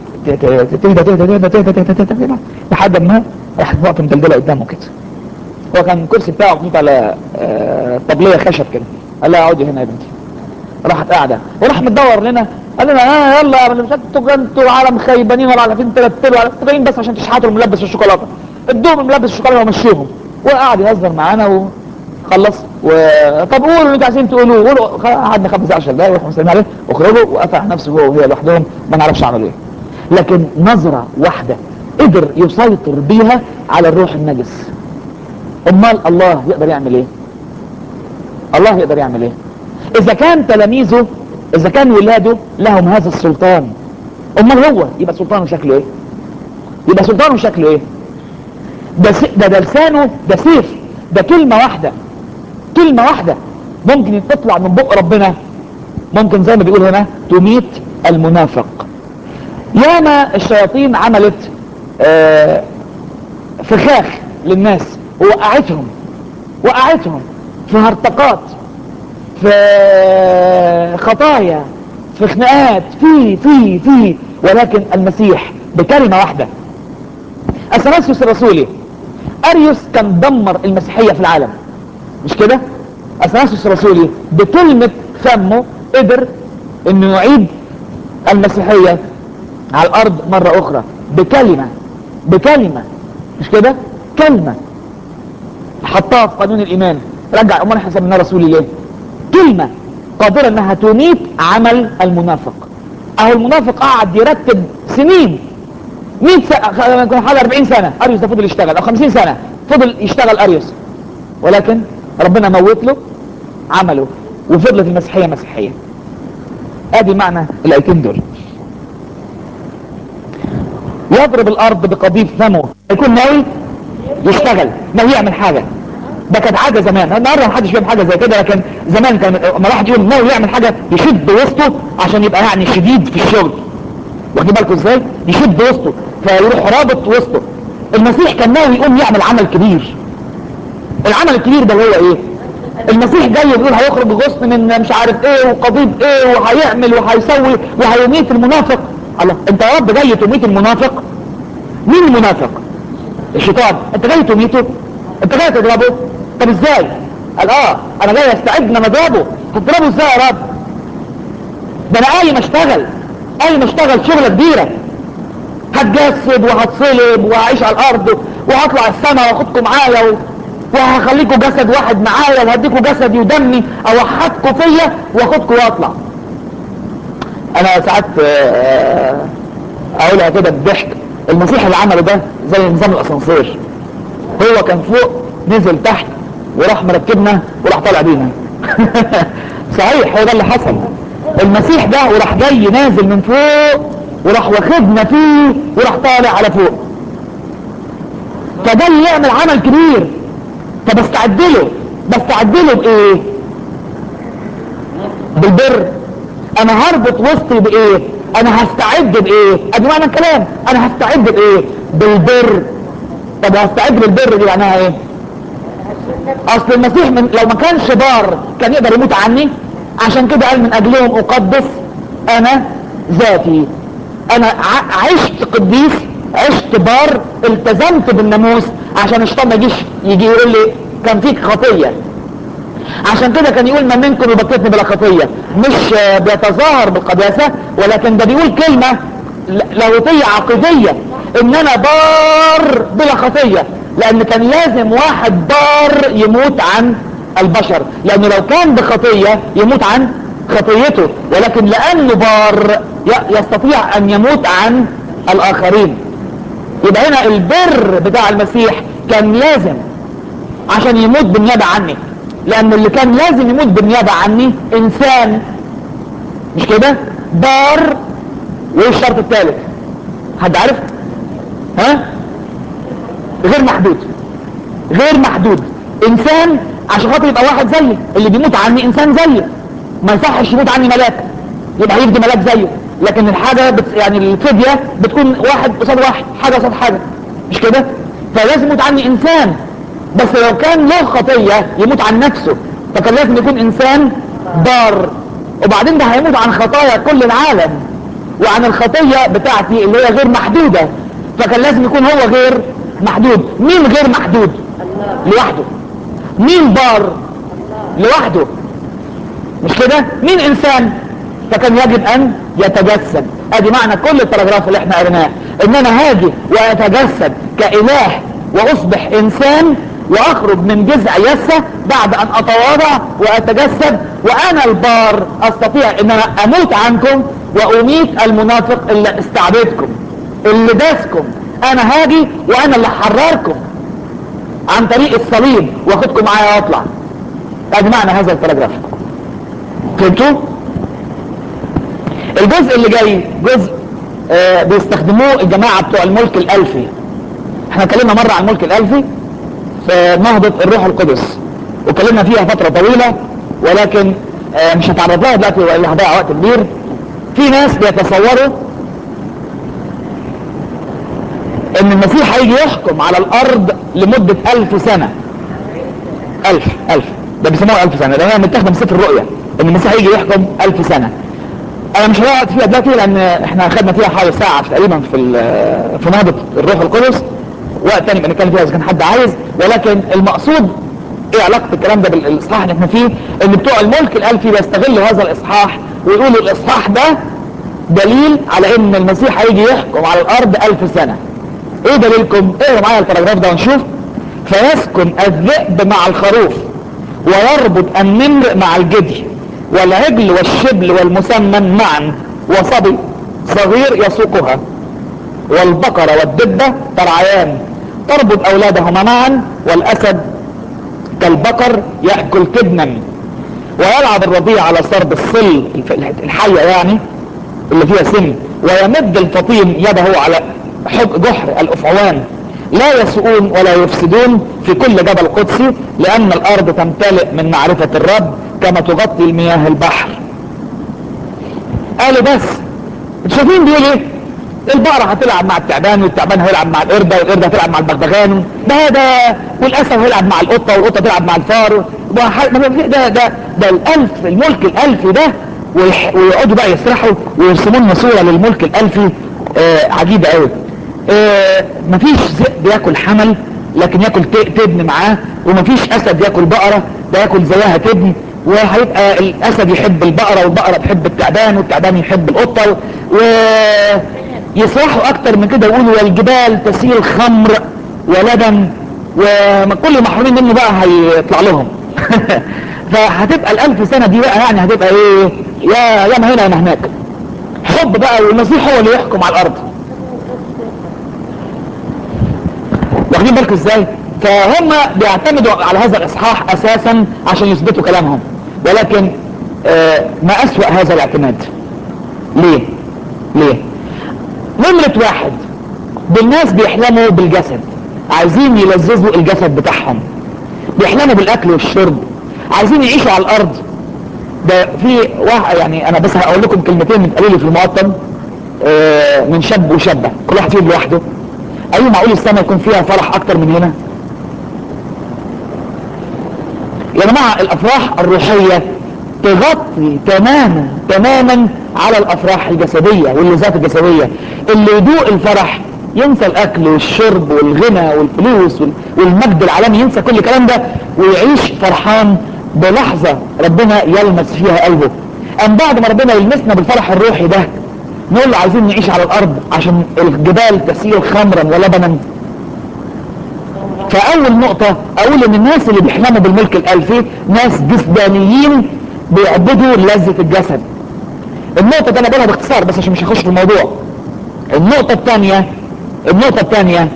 تهدى لحد ما راحت واقفه مدلدله قدامه كده. هو كان الكرسي بتاعه محطوط على طبليه خشب كده، قال لها اقعدي هنا يا بنتي. راحت قاعده وراح متدور لنا، قال لنا يلا مش انتوا عالم خيبانين ولا عارفين ترتبوا، انتوا جايين بس عشان تشحتوا الملبس والشوكولاته، ادوهم الملبس والشوكولاته ومشيهم. وقعد يهزر معانا خلص طب قولوا اللي انتوا عايزين تقولوه، قولوا. قعدنا 15 دقايق واحنا مسلمين عليه واخرجوا، وقفل نفسه هو وهي لوحدهم، ما نعرفش عملوا ايه. لكن نظرة واحدة قدر يسيطر بيها على الروح النجس. امال الله يقدر يعمل ايه؟ الله يقدر يعمل ايه اذا كان تلاميذه، اذا كان ولاده لهم هذا السلطان؟ امال هو يبقى سلطانه شكله ايه؟ يبقى سلطانه شكله ايه؟ ده لسانه ده سيف، ده كلمة واحدة، كلمة واحدة ممكن تطلع من بق ربنا، ممكن زي ما بيقول هنا تميت المنافق. ياما الشياطين عملت فخاخ للناس ووقعتهم، وقعتهم في هرطقات، في خطايا، في خناقات، في ولكن المسيح بكلمة واحدة. اثناسيوس الرسولي، اريوس كان دمر المسيحية في العالم، مش كده؟ اثناسيوس الرسولي بكلمة فمه قدر انه يعيد المسيحية على الارض مرة اخرى، بكلمة، بكلمة، مش كده؟ كلمة حطها في قانون الايمان، رجع. امال احنا سميناه رسولي ليه؟ كلمة قادرة انها تميت عمل المنافق. اهو المنافق قعد يرتب سنين، 100 سنة، حوالي 40 سنة اريوس ده فضل يشتغل، او 50 سنة فضل يشتغل اريوس، ولكن ربنا موت له عمله وفضلت المسيحية مسيحية. ادي معنى الايتين دول. يضرب الارض بقضيب فمه، يكون ناوي يشتغل، ناوي يعمل حاجة. ده كانت عادة زمان، النهارده محدش بيعمل حاجة زي كده، لكن زمان كان لما واحد يقول ناوي يعمل حاجة يشد وسطه عشان يبقى يعني شديد في الشغل. واخدين بالكم ازاي؟ يشد وسطه فيروح رابط وسطه. المسيح كان ناوي يقوم يعمل عمل كبير. العمل الكبير ده هو ايه؟ المسيح جاي يقول هيخرج غصن من مش عارف ايه وقضيب ايه، وهيعمل وهيسوي وهيميت المنافق. الله، انت يا رب جاي تميت المنافق؟ مين المنافق؟ الشيطان. انت جاي تميته؟ انت جاي تضربه؟ طب ازاي؟ قال انا جاي استعد ان انا اضربه. هتضربه ازاي يا رب؟ ده انا قايم اشتغل، قايم اشتغل شغله كبيره، هتجسد وهتصلب وهعيش على الارض وهطلع السماء واخدكم معايا وهخليكم جسد واحد معايا وهديكم جسدي ودمي، اوحدكم فيا واخدكم واطلع. انا ساعات اقولها كده بضحك، المسيح اللي عمله ده زي نظام الاسانسير. هو كان فوق نزل تحت وراح مركبنا وراح طالع بينا. صحيح، هو ده اللي حصل. المسيح ده وراح جاي نازل من فوق وراح واخدنا فيه وراح طالع على فوق، فجاي يعمل عمل كبير. فبستعدله، بستعدله بايه؟ بالبر. انا هربط وسطي بايه؟ انا هستعد بايه؟ ادي معنى الكلام، انا هستعد بايه؟ بالبر. طب هستعد بالبر دي معناها ايه؟ اصل المسيح لو ما كانش بار كان يقدر يموت عني. عشان كده قال من اجلهم اقدس انا ذاتي. انا عشت قديس، عشت بار، التزمت بالناموس عشان الشيطان ما يجي يقول لي كان فيك خطيه. عشان كده كان يقول من منكم يبكتني بلا خطيه، مش بيتظاهر بالقداسه، ولكن ده بيقول كلمه لاهوتيه عقيديه ان انا بار بلا خطيه، لان كان لازم واحد بار يموت عن البشر، لانه لو كان بخطيه يموت عن خطيته، ولكن لانه بار يستطيع ان يموت عن الاخرين. يبقى هنا البر بتاع المسيح كان لازم عشان يموت بالنيابه عني، لان اللي كان لازم يموت بالنيابه عني انسان، مش كده؟ بار. وايه الشرط الثالث؟ حد عارف؟ ها؟ غير محدود. غير محدود. انسان عشان خاطر يبقى واحد زيي، اللي بيموت عني انسان زيي، ما يصحش يموت عني ملاك، يبقى هيفدي ملاك زيه. لكن الحاجه يعني الفديه بتكون واحد قصاد واحد، حاجه قصاد حاجه، مش كده؟ فلازم يموت عني انسان، بس لو كان له خطيه يموت عن نفسه، فكان لازم يكون انسان بار. وبعدين ده هيموت عن خطايا كل العالم وعن الخطيه بتاعتي اللي هي غير محدوده، فكان لازم يكون هو غير محدود. مين غير محدود؟ لوحده. مين بار؟ لوحده، مش كده؟ مين انسان؟ فكان يجب ان يتجسد. ادي معنى كل الباراجراف اللي احنا قريناه، ان انا هاجي واتجسد كاله واصبح انسان واخرج من جذع يسة بعد ان اتواضع واتجسد، وانا البار استطيع ان انا اموت عنكم واميت المنافق اللي استعبدكم اللي داسكم. انا هاجي وانا اللي حرركم عن طريق الصليب واخدكم معايا واطلع. ادي معنى هذا الباراجراف. فهمتوا؟ الجزء اللي جاي جزء بيستخدموه الجماعة بتوع الملك الالفي. احنا اتكلمنا مرة عن الملك الالفي في نهضة الروح القدس واتكلمنا فيها فترة طويلة، ولكن مش هتعرض لها دلوقتي ولا هضيع وقت كبير. في ناس بيتصوروا ان المسيح هيجي يحكم على الارض لمدة 1000 سنة. 1000 ده بيسموها 1000 سنة، ده هي متاخدة من سفر الرؤيا ان المسيح هيجي يحكم 1000 سنة. انا مش هقعد فيها دلوقتي لان احنا خدنا فيها حوالي ساعة تقريبا في نهضة الروح القدس. وقت تاني بنتكلم فيها اذا كان حد عايز. ولكن المقصود ايه علاقة الكلام ده بالاصحاح اللي احنا فيه؟ ان بتوع الملك الالفي بيستغلوا هذا الاصحاح ويقولوا الاصحاح ده دليل على ان المسيح هيجي يحكم على الارض 1000 سنة. ايه دليلكم؟ اقروا معايا الباراجراف ده ونشوف. فيسكن الذئب مع الخروف ويربط النمر مع الجدي والعجل والشبل والمسمن معا وصبي صغير يسوقها والبقرة والدبة ترعيان تربط اولادهما معا والاسد كالبقر يأكل كدنا ويلعب الرضيع على صرب الصل الحية يعني اللي فيها سن ويمد الفطيم يده على جحر الافعوان لا يسؤون ولا يفسدون في كل جبل قدسي لان الارض تمتلئ من معرفة الرب كما تغطي المياه البحر. قالوا بس شايفين بيقول ايه؟ البقرة هتلعب مع التعبان والتعبان هيلعب مع القردة والقردة هتلعب مع البغبغان ده والاسد هيلعب مع القطة والقطة تلعب مع الفار. ده الالف الملك الالفي ده. ويقعدوا بقى يسرحوا ويرسموا لنا صورة للملك الالفي عجيبة قوي. مفيش ذئب بياكل حمل لكن ياكل تبن معاه، ومفيش اسد ياكل بقرة ده ياكل زيها تبن، وهيبقى الاسد يحب البقرة والبقرة تحب التعبان والتعبان يحب القطة. ويسرحوا اكتر من كده يقولوا والجبال تسيل خمر ولبن وكل محرومين منه بقى هيطلع لهم. فهتبقى ال1000 سنة دي بقى يعني هتبقى ايه؟ يا ما هنا يا ما هناك. حب بقى والمسيح هو اللي يحكم على الارض. واخدين بالكم ازاي؟ فهم بيعتمدوا على هذا الاصحاح اساسا عشان يثبتوا كلامهم، ولكن ما اسوأ هذا الاعتماد. ليه؟ نمرة واحد، بالناس بيحلموا بالجسد، عايزين يلذذوا الجسد بتاعهم، بيحلموا بالاكل والشرب، عايزين يعيشوا على الارض. ده في واحد يعني انا بس هقول لكم كلمتين متقالوا لي في المقطم من شاب وشابة كل واحد فيهم لوحده. ايوه معقول السنة يكون فيها فرح اكتر من هنا؟ يا جماعة الافراح الروحية تغطي تماما على الافراح الجسدية واللذات الجسدية. اللي يدوق الفرح ينسى الاكل والشرب والغنى والفلوس والمجد العالمي، ينسى كل الكلام ده ويعيش فرحان بلحظة ربنا يلمس فيها قلبه. ام بعد ما ربنا يلمسنا بالفرح الروحي ده نقول له عايزين نعيش على الارض عشان الجبال تسيل خمرا ولبنا. فاول نقطة اقول ان الناس اللي بيحلموا بالملك الالفي ناس جسدانيين بيعبدوا لذة الجسد. النقطة دي انا بقولها باختصار بس عشان مش هخش في الموضوع. النقطة التانية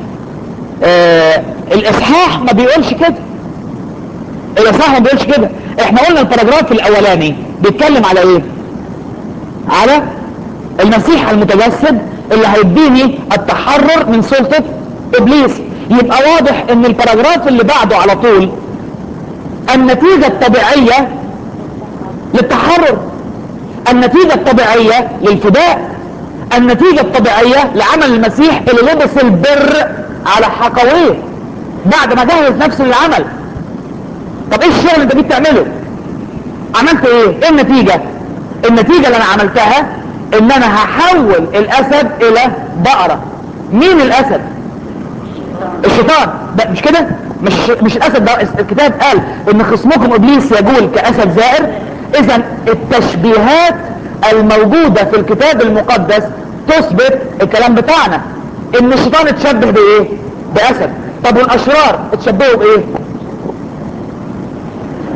الاصحاح ما بيقولش كده. الاصحاح ما بيقولش كده. احنا قلنا الباراجراف الاولاني بيتكلم على ايه؟ على المسيح المتجسد اللي هيديني التحرر من سلطة ابليس. يبقى واضح ان الباراجراف اللي بعده على طول النتيجة الطبيعية للتحرر، النتيجة الطبيعية للفداء، النتيجة الطبيعية لعمل المسيح اللي لبس البر على حقويه بعد ما جهز نفسه للعمل. طب ايه الشغل اللي انت جيت تعمله؟ عملت ايه؟ ايه النتيجة؟ النتيجة اللي انا عملتها ان انا هحول الاسد الى بقرة. مين الاسد؟ الشيطان. ده مش كده؟ مش الاسد ده. الكتاب قال ان خصمكم ابليس يجول كاسد زائر. اذا التشبيهات الموجودة في الكتاب المقدس تثبت الكلام بتاعنا ان الشيطان اتشبه بايه؟ باسد. طب والاشرار اتشبهوا بايه؟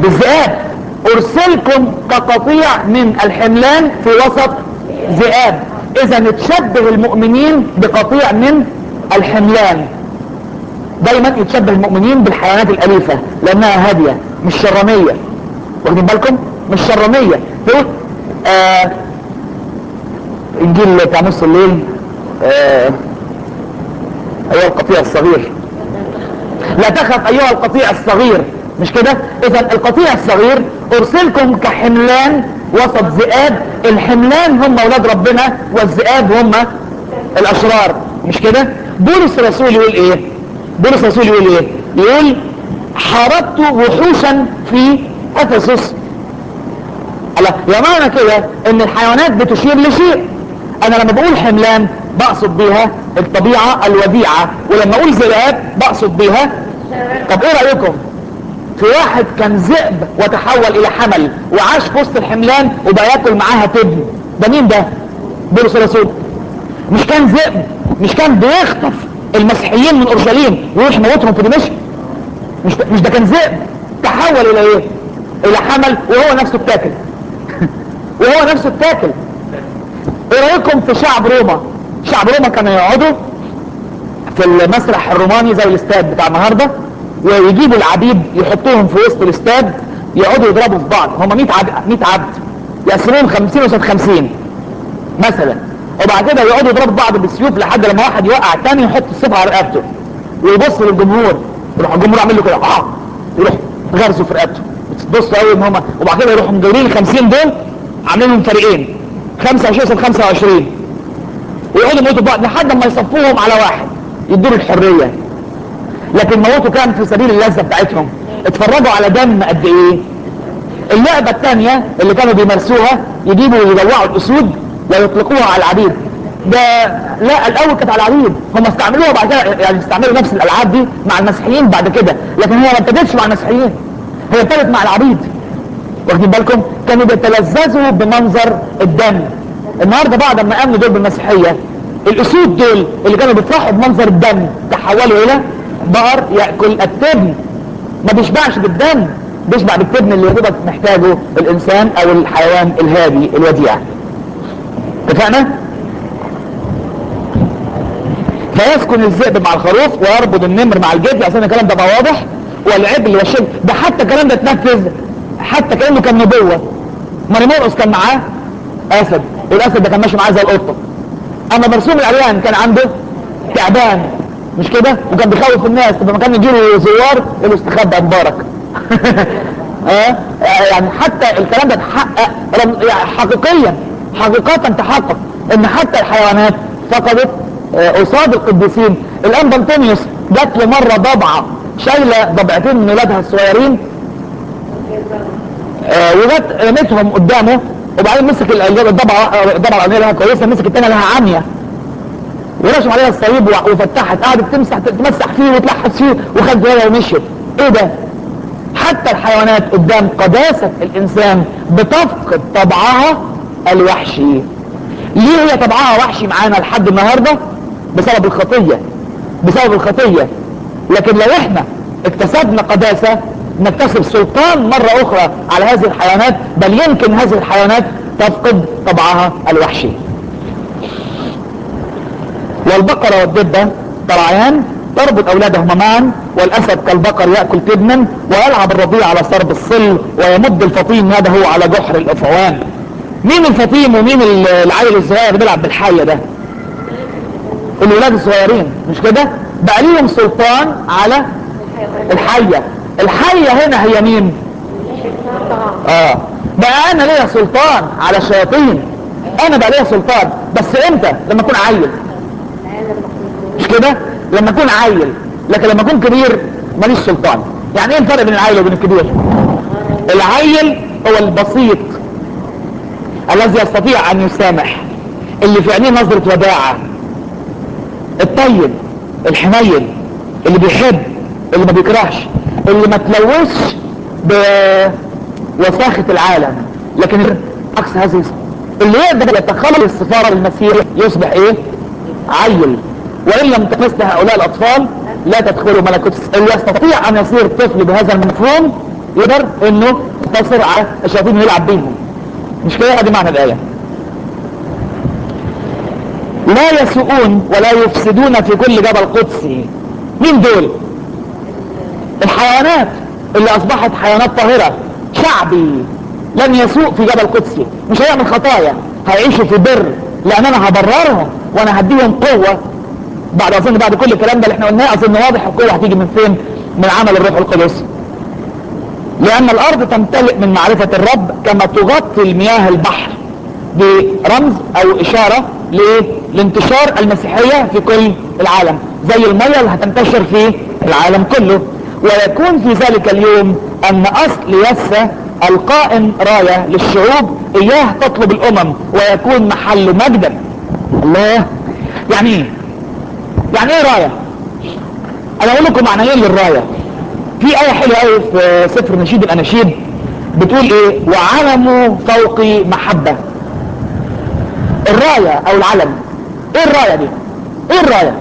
بالذئاب. ارسلكم كقطيع من الحملان في وسط ذئاب. اذا تشبه المؤمنين بقطيع من الحملان. دايما يتشبه المؤمنين بالحيوانات الاليفة لانها هادية مش شرانية. واخدين بالكم؟ مش شرانية. تقول انجيل بتاع نص الليل ايها القطيع الصغير لا تخف ايها القطيع الصغير، مش كده؟ اذا القطيع الصغير ارسلكم كحملان وسط ذئاب. الحملان هم اولاد ربنا والذئاب هم الاشرار، مش كده؟ بولس الرسول يقول ايه؟ بولس الرسول يقول ايه؟ يقول حاربت وحوشا في افسس. يا معنى كده ان الحيوانات بتشير لشيء. انا لما بقول حملان بقصد بيها الطبيعة الوديعة، ولما اقول ذئاب بقصد بيها. طب ايه رأيكم في واحد كان ذئب وتحول الى حمل وعاش في وسط الحملان وبقى ياكل معاها تبن؟ ده مين ده؟ بولس الرسول. مش كان ذئب، مش كان بيخطف المسيحيين من اورشليم ويروح يموتهم في دمشق؟ مش ده كان ذئب تحول الى ايه؟ الى حمل، وهو نفسه اتاكل. وهو نفسه اتاكل. ايه رايكم في شعب روما؟ شعب روما كانوا يقعدوا في المسرح الروماني زي الاستاد بتاع النهارده، ويجيبوا العبيد يحطوهم في وسط الاستاد يقعدوا يضربوا في بعض. هم 100 عبد يقسموهم 50 قصاد 50 مثلا، وبعد كده يقعدوا يضربوا بعض بالسيوف لحد لما واحد يوقع الثاني يحط السيف على رقبته ويبص للجمهور، يروح الجمهور عامل له كده يروح غرزه في رقبته. بصوا قوي ان هم، وبعد كده يروحوا مجاورين ال 50 دول عاملينهم فريقين 25 قصاد 25 ويقعدوا يموتوا بعض لحد ما يصفوهم على واحد يدوا الحريه. لكن موتوا كان في سبيل اللذه بتاعتهم. اتفرجوا على دم قد ايه. اللعبه الثانيه اللي كانوا بيمارسوها يجيبوا ويجوعوا الاسود ويطلقوها على العبيد. ده لا، الاول كانت على العبيد. هم استعملوها بعد كده، يعني استعملوا نفس الالعاب دي مع المسيحيين بعد كده، لكن هي ما ابتدتش مع المسيحيين، هي ابتدت مع العبيد. واخدين بالكم؟ كانوا بيتلذذوا بمنظر الدم. النهارده بعد ما امنوا دول بالمسيحيه، الاسود دول اللي كانوا بيفرحوا بمنظر الدم تحولوا الى بقر ياكل التبن. ما بيشبعش بالدم، بيشبع بالتبن اللي يبقى محتاجه الانسان او الحيوان الهادي الوديع. اتفقنا؟ فيسكن الذئب مع الخروف ويربط النمر مع الجد، عشان الكلام ده بقى واضح. والعجل والشب ده حتى الكلام ده اتنفذ، حتى كانه كان نبوه. مريمورقس كان معاه اسد، والاسد ده كان ماشي معاه زي القطه. اما مرسوم العريان كان عنده تعبان، مش كده؟ وكان بيخوف الناس، لما كان يجيله زوار يقولوا استخبى مبارك. يعني حتى الكلام ده اتحقق يعني حقيقيا، حقيقة تحقق ان حتى الحيوانات فقدت قصاد القديسين. الان بنطونيوس جات له مره ضبعه شايله ضبعتين من ولادها الصغيرين، وجت رمتهم قدامه، وبعدين مسك الضبعه الاولانيه لها كويسه، مسك الثانيه لها عاميه ورسم عليها الصليب وفتحت، قعدت تمسح فيه وتلحس فيه وخدت بالها ومشيت. ايه ده؟ حتى الحيوانات قدام قداسه الانسان بتفقد طبعها الوحشي. ليه هي طبعها وحشي معانا لحد النهارده؟ بسبب الخطيه، بسبب الخطيه. لكن لو احنا اكتسبنا قداسه نكتسب سلطان مرة اخرى على هذه الحيوانات، بل يمكن هذه الحيوانات تفقد طبعها الوحشي. والبقرة والدبة ترعيان تربط اولادهما معا، والاسد كالبقر يأكل تبنا، ويلعب الرضيع على سرب الصل، ويمد الفطيم يده على جحر الافعوان. مين الفطيم ومين العيل الصغير اللي بيلعب بالحية ده؟ الولاد الصغيرين، مش كده؟ بقى ليهم سلطان على الحية. الحية هنا هي مين؟ بقى انا ليا سلطان على الشياطين. انا بقى ليا سلطان، بس امتى؟ لما اكون عيل، مش كده؟ لما اكون عيل. لكن لما اكون كبير ماليش سلطان. يعني ايه الفرق بين العيل وبين الكبير؟ العيل هو البسيط الذي يستطيع ان يسامح، اللي في عينيه نظرة وداعة، الطيب الحنين اللي بيحب، اللي ما بيكرهش، اللي ما تلوثش بوساخة العالم. لكن عكس هذه اللي يقدر يتخلص السفارة المسيح يصبح ايه؟ عيل. وان لم تمس هؤلاء الاطفال لا تدخلوا ملكوت. اللي يستطيع ان يصير طفل بهذا المفهوم يقدر انه ينتصر على الشياطين ويلعب بيهم. مش كده؟ ادي معنى الايه. لا يسوءون ولا يفسدون في كل جبل قدسي. مين دول؟ الحيوانات اللي اصبحت حيوانات طاهرة. شعبي لن يسوء في جبل قدسي، مش هيعمل خطايا، هيعيشوا في بر، لان انا هبررهم وانا هديهم قوة. بعد كل الكلام ده اللي احنا قلناه اظن واضح القوة هتيجي من فين؟ من عمل الروح القدس. لان الارض تمتلئ من معرفة الرب كما تغطي المياه البحر. دي رمز او اشارة لانتشار المسيحية في كل العالم، زي المياه اللي هتنتشر في العالم كله. ويكون في ذلك اليوم ان اصل يسى القائم راية للشعوب، اياه تطلب الامم ويكون محل مجدا. الله، يعني ايه؟ يعني ايه راية؟ انا اقول لكم معنيين للراية. في آية حلوة قوي في سفر نشيد الاناشيد بتقول ايه؟ وعلموا فوقي محبة. الراية او العلم، ايه الراية دي؟ ايه الراية؟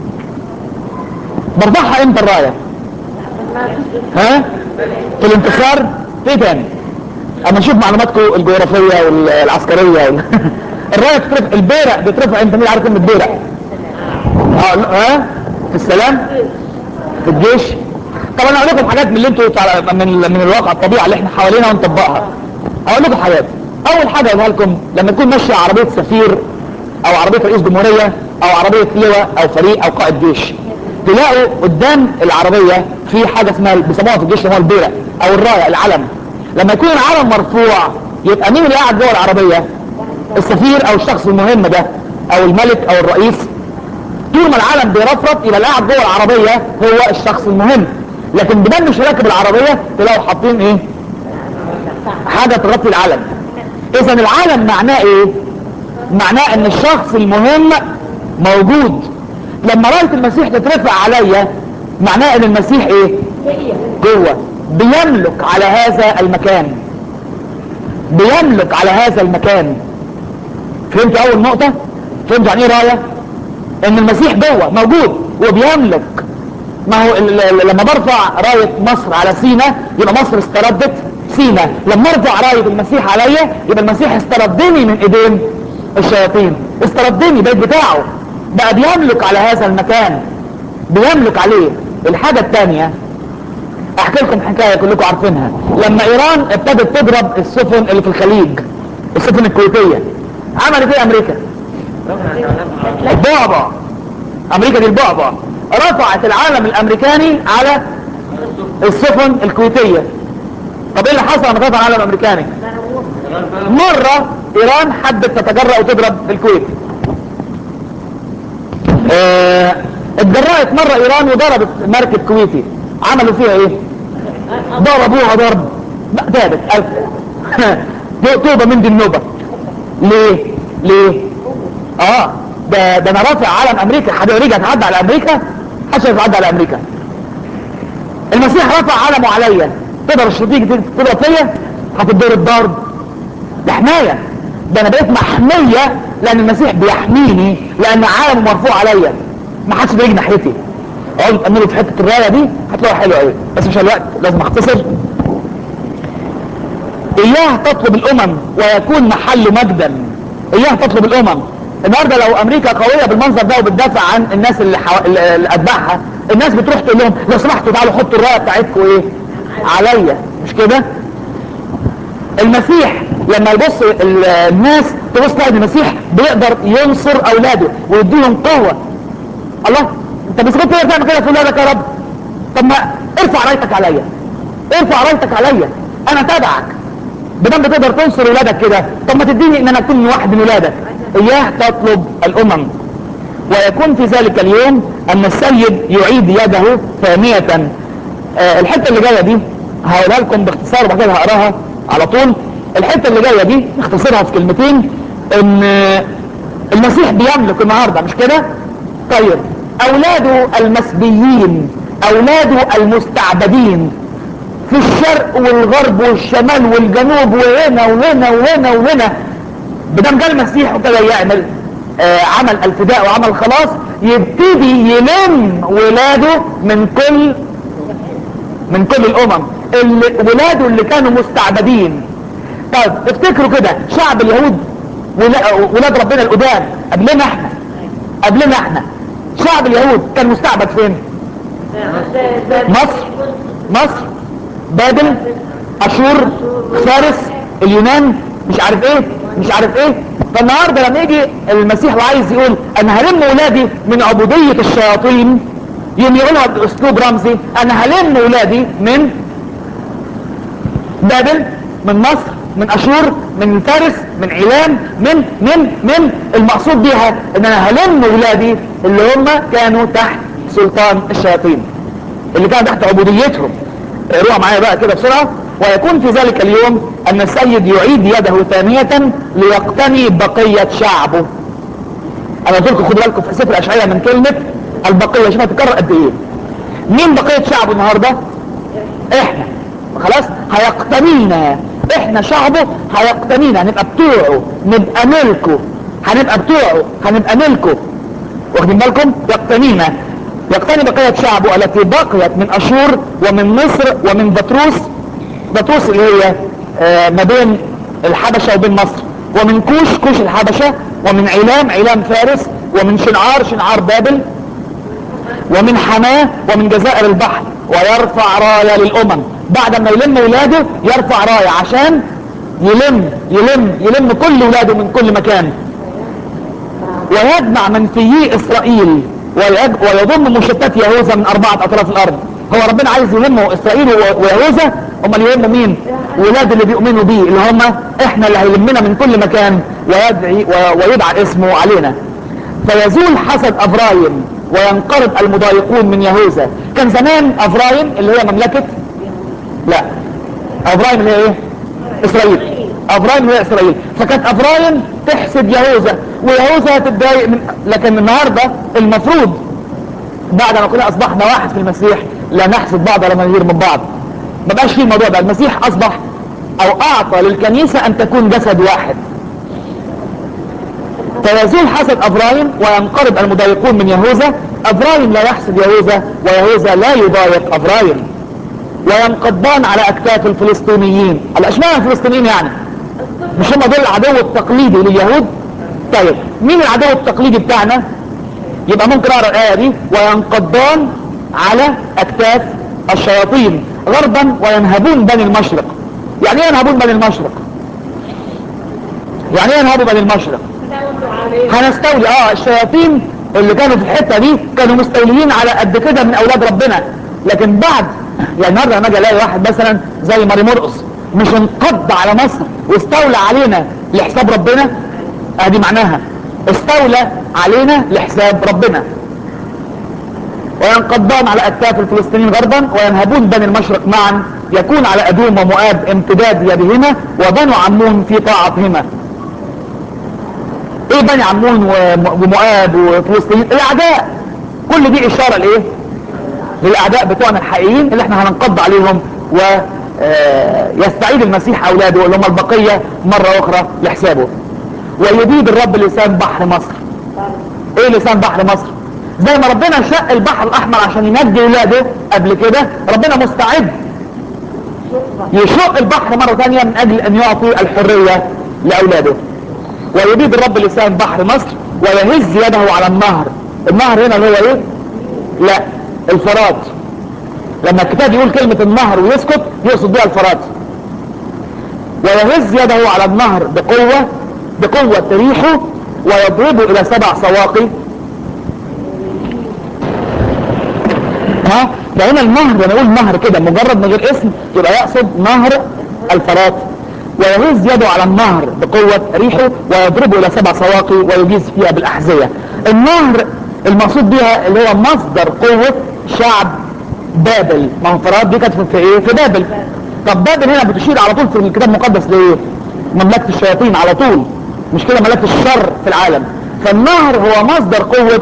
برفعها امتى الراية؟ ها؟ في الانتصار؟ في ايه تاني؟ اما نشوف معلوماتكم الجغرافية والعسكرية الراية بتترفع، البيرق بيترفع امتى؟ مين عارف كلمة بيرق؟ ها؟ في السلام؟ في الجيش؟ طب انا اقول لكم حاجات من اللي انتوا من الواقع الطبيعي اللي احنا حوالينا ونطبقها. اقول لكم حاجات. اول حاجه اقولها لكم، لما تكون ماشيه عربيه سفير او عربيه رئيس جمهوريه او عربيه لواء او فريق او قائد جيش، تلاقوا قدام العربيه في حاجه اسمها بيسموها في الجيش اللي هو البيرق او الرايه، العلم. لما يكون العلم مرفوع يبقى مين اللي قاعد جوه العربيه؟ السفير او الشخص المهم ده او الملك او الرئيس. طول ما العلم بيرفرف يبقى اللي قاعد جوه العربيه هو الشخص المهم. لكن بدل مش راكب العربيه تلاقوا حاطين ايه؟ حاجه تغطي العلم. اذا العلم معناه ايه؟ معناه ان الشخص المهم موجود. لما رايه المسيح تترفع عليا معناه ان المسيح ايه؟ جوه، بيملك على هذا المكان، بيملك على هذا المكان. فهمت اول نقطه؟ فهمت يعني ايه رايه؟ ان المسيح جوه موجود وبيملك. ما هو لما برفع راية مصر على سينا يبقى مصر استردت سينا، لما ارفع راية المسيح عليا يبقى المسيح استردني من ايدين الشياطين، استردني، بقيت بتاعه، بقى بيملك على هذا المكان، بيملك عليه. الحاجة الثانية احكي لكم حكاية كلكم عارفينها. لما ايران ابتدت تضرب السفن اللي في الخليج، السفن الكويتية، عملت ايه امريكا؟ البعبع. امريكا دي البعبع، رفعت العالم الامريكاني على السفن الكويتية. طب ايه اللي حصل لما رفع العالم الامريكاني؟ مرة ايران حبت تتجرأ وتضرب الكويت. اتجرأت مرة ايران وضربت مركب كويتي، عملوا فيها ايه؟ ضربوها ضرب تابت توبة من دي النوبة. ليه؟ ليه؟ ده انا رافع علم امريكا، حد رجع يتعدى على امريكا؟ محدش يتعدى على امريكا. المسيح رفع علمه عليا، تقدر تيجي تضرب فيا؟ هتضرب ضرب، ده حمايه، ده انا بقيت محميه لان المسيح بيحميني، لان علمه مرفوع عليا، ما حدش بيجي ناحيتي. اقعدوا تأملوا في حته الرايه دي هتلاقوها حلوه قوي، بس مش الوقت، لازم اختصر. اياه تطلب الامم ويكون محل مجدا. اياه تطلب الامم. النهارده لو امريكا قويه بالمنظر ده وبتدافع عن الناس اللي اتباعها، الناس بتروح تقول لهم لو سمحتوا تعالوا حطوا الرايه بتاعتكم ايه؟ عليا، مش كده؟ المسيح لما يبص الناس تبص تلاقي المسيح بيقدر ينصر اولاده ويديهم قوه. الله، انت مش كنت تقدر تعمل كده في ولادك يا رب؟ طب ما ارفع رايتك عليا، ارفع رايتك عليا، انا تابعك. بدل بتقدر تنصر ولادك كده، طب ما تديني ان انا اكون واحد من ولادك. اياه تطلب الامم. ويكون في ذلك اليوم ان السيد يعيد يده ثانية. الحتة اللي جاية دي هقولها لكم باختصار وبعد كده هقراها على طول. الحتة اللي جاية دي اختصرها في كلمتين، ان المسيح بيملك النهاردة، مش كده؟ طيب اولاده المسبيين، اولاده المستعبدين في الشرق والغرب والشمال والجنوب وهنا وهنا وهنا وهنا، بدم جاء المسيح وابتدى يعمل عمل الفداء وعمل خلاص، يبتدي يلم ولاده من كل الامم. ولاده اللي كانوا مستعبدين. طيب افتكروا كده، شعب اليهود ولاد ربنا القدام قبلنا احنا شعب اليهود كان مستعبد فين؟ مصر، بابل، اشور، فارس، اليونان، مش عارف ايه. فالنهارده لما يجي المسيح وعايز يقول انا هلم ولادي من عبودية الشياطين، يوم يقولها باسلوب رمزي، انا هلم ولادي من بابل، من مصر، من اشور، من فارس، من علام، من المقصود بيها ان انا هلم ولادي اللي هم كانوا تحت سلطان الشياطين، اللي كانوا تحت عبوديتهم. اقروها معايا بقى كده بسرعة. ويكون في ذلك اليوم ان السيد يعيد يده ثانية ليقتني بقية شعبه. انا قلت لكم خدوا بالكم في سفر اشعياء من كلمة البقية، شوفها تتكرر قد ايه. مين بقية شعبه النهاردة؟ احنا. خلاص هيقتنينا، احنا شعبه هيقتنينا، هنبقى بتوعه، نبقى ملكه، هنبقى ملكه. واخدين بالكم؟ يقتنينا، يقتني بقية شعبه التي بقيت من اشور ومن مصر ومن بطروس اللي هي ما بين الحبشة وبين مصر، ومن كوش الحبشة، ومن علام فارس، ومن شنعار بابل، ومن حماه، ومن جزائر البحر. ويرفع راية للامم. بعد ما يلم ولاده يرفع راية عشان يلم كل ولاده من كل مكان، ويجمع منفيي اسرائيل ويضم مشتات يهوذا من 4 اطراف الارض. هو ربنا عايز يلمه اسرائيل ويهوذا، امال يلموا مين؟ ولاد اللي بيؤمنوا بيه، اللي هم احنا، اللي هيلمنا من كل مكان ويدعى اسمه علينا. فيزول حسد افرايم وينقرض المضايقون من يهوذا. كان زمان افرايم اللي هي مملكة، لا افرايم اللي هي ايه؟ افرايم هي اسرائيل. فكانت افرايم تحسد يهوذا ويهوذا تتضايق لكن النهارده المفروض بعد ما كنا اصبحنا واحد في المسيح لا نحسد بعض ولا نغير من بعض. ما بقاش فيه الموضوع ده. المسيح اصبح او اعطى للكنيسة ان تكون جسد واحد. فيزول حسد افرايم وينقرض المضايقون من يهوذا. افرايم لا يحسد يهوذا ويهوذا لا يضايق افرايم. وينقضان على اكتاف الفلسطينيين. اشمعنى الفلسطينيين يعني؟ مش هم دول العدو التقليدي لليهود؟ طيب مين العدو التقليدي بتاعنا؟ يبقى ممكن اقرا الايه دي، وينقضان على اكتاف الشياطين غربا وينهبون بني المشرق. يعني ايه ينهبون بني المشرق؟ يعني ايه ينهبوا بني المشرق؟ هنستولي. الشياطين اللي كانوا في الحته دي كانوا مستوليين على قد كده من اولاد ربنا، لكن بعد يعني النهارده لما اجي الاقي واحد مثلا زي ماري مرقس مش انقض على مصر واستولى علينا لحساب ربنا، ادي معناها استولى علينا لحساب ربنا. وينقضان على اكتاف الفلسطينيين غربا وينهبون بني المشرق معا. يكون على ادوم ومؤاب امتداد يدهما وبنو عمون في طاعتهما. ايه بني عمون ومؤاب وفلسطين؟ الاعداء. كل دي اشارة لايه؟ للاعداء بتوعنا الحقيقيين اللي احنا هننقض عليهم ويستعيد المسيح اولاده اللي هم البقية مرة اخرى لحسابه. ويبيد الرب لسان بحر مصر. ايه لسان بحر مصر؟ زي ما ربنا شق البحر الاحمر عشان ينجي ولاده قبل كده، ربنا مستعد يشق البحر مرة ثانية من اجل ان يعطي الحرية لاولاده. ويبيد الرب لسان بحر مصر ويهز يده على النهر. النهر هنا اللي هو ايه؟ لا الفرات. لما الكتاب يقول كلمة النهر ويسكت يقصد بها الفرات. ويهز يده على النهر بقوة ريحه ويضربه الى 7 سواقي. فهنا النهر لما يقول نهر كده مجرد من غير اسم يبقى يقصد نهر الفرات. ويهز يده على النهر بقوة ريحه ويضربه الى 7 سواقي ويجيز فيها بالاحذية. النهر المقصود بها اللي هو مصدر قوة شعب بابل. ما هو فرات دي كانت في ايه؟ في بابل. طب بابل هنا بتشير على طول في الكتاب المقدس لايه؟ مملكة الشياطين على طول، مش كده؟ مملكة الشر في العالم. فالنهر هو مصدر قوة،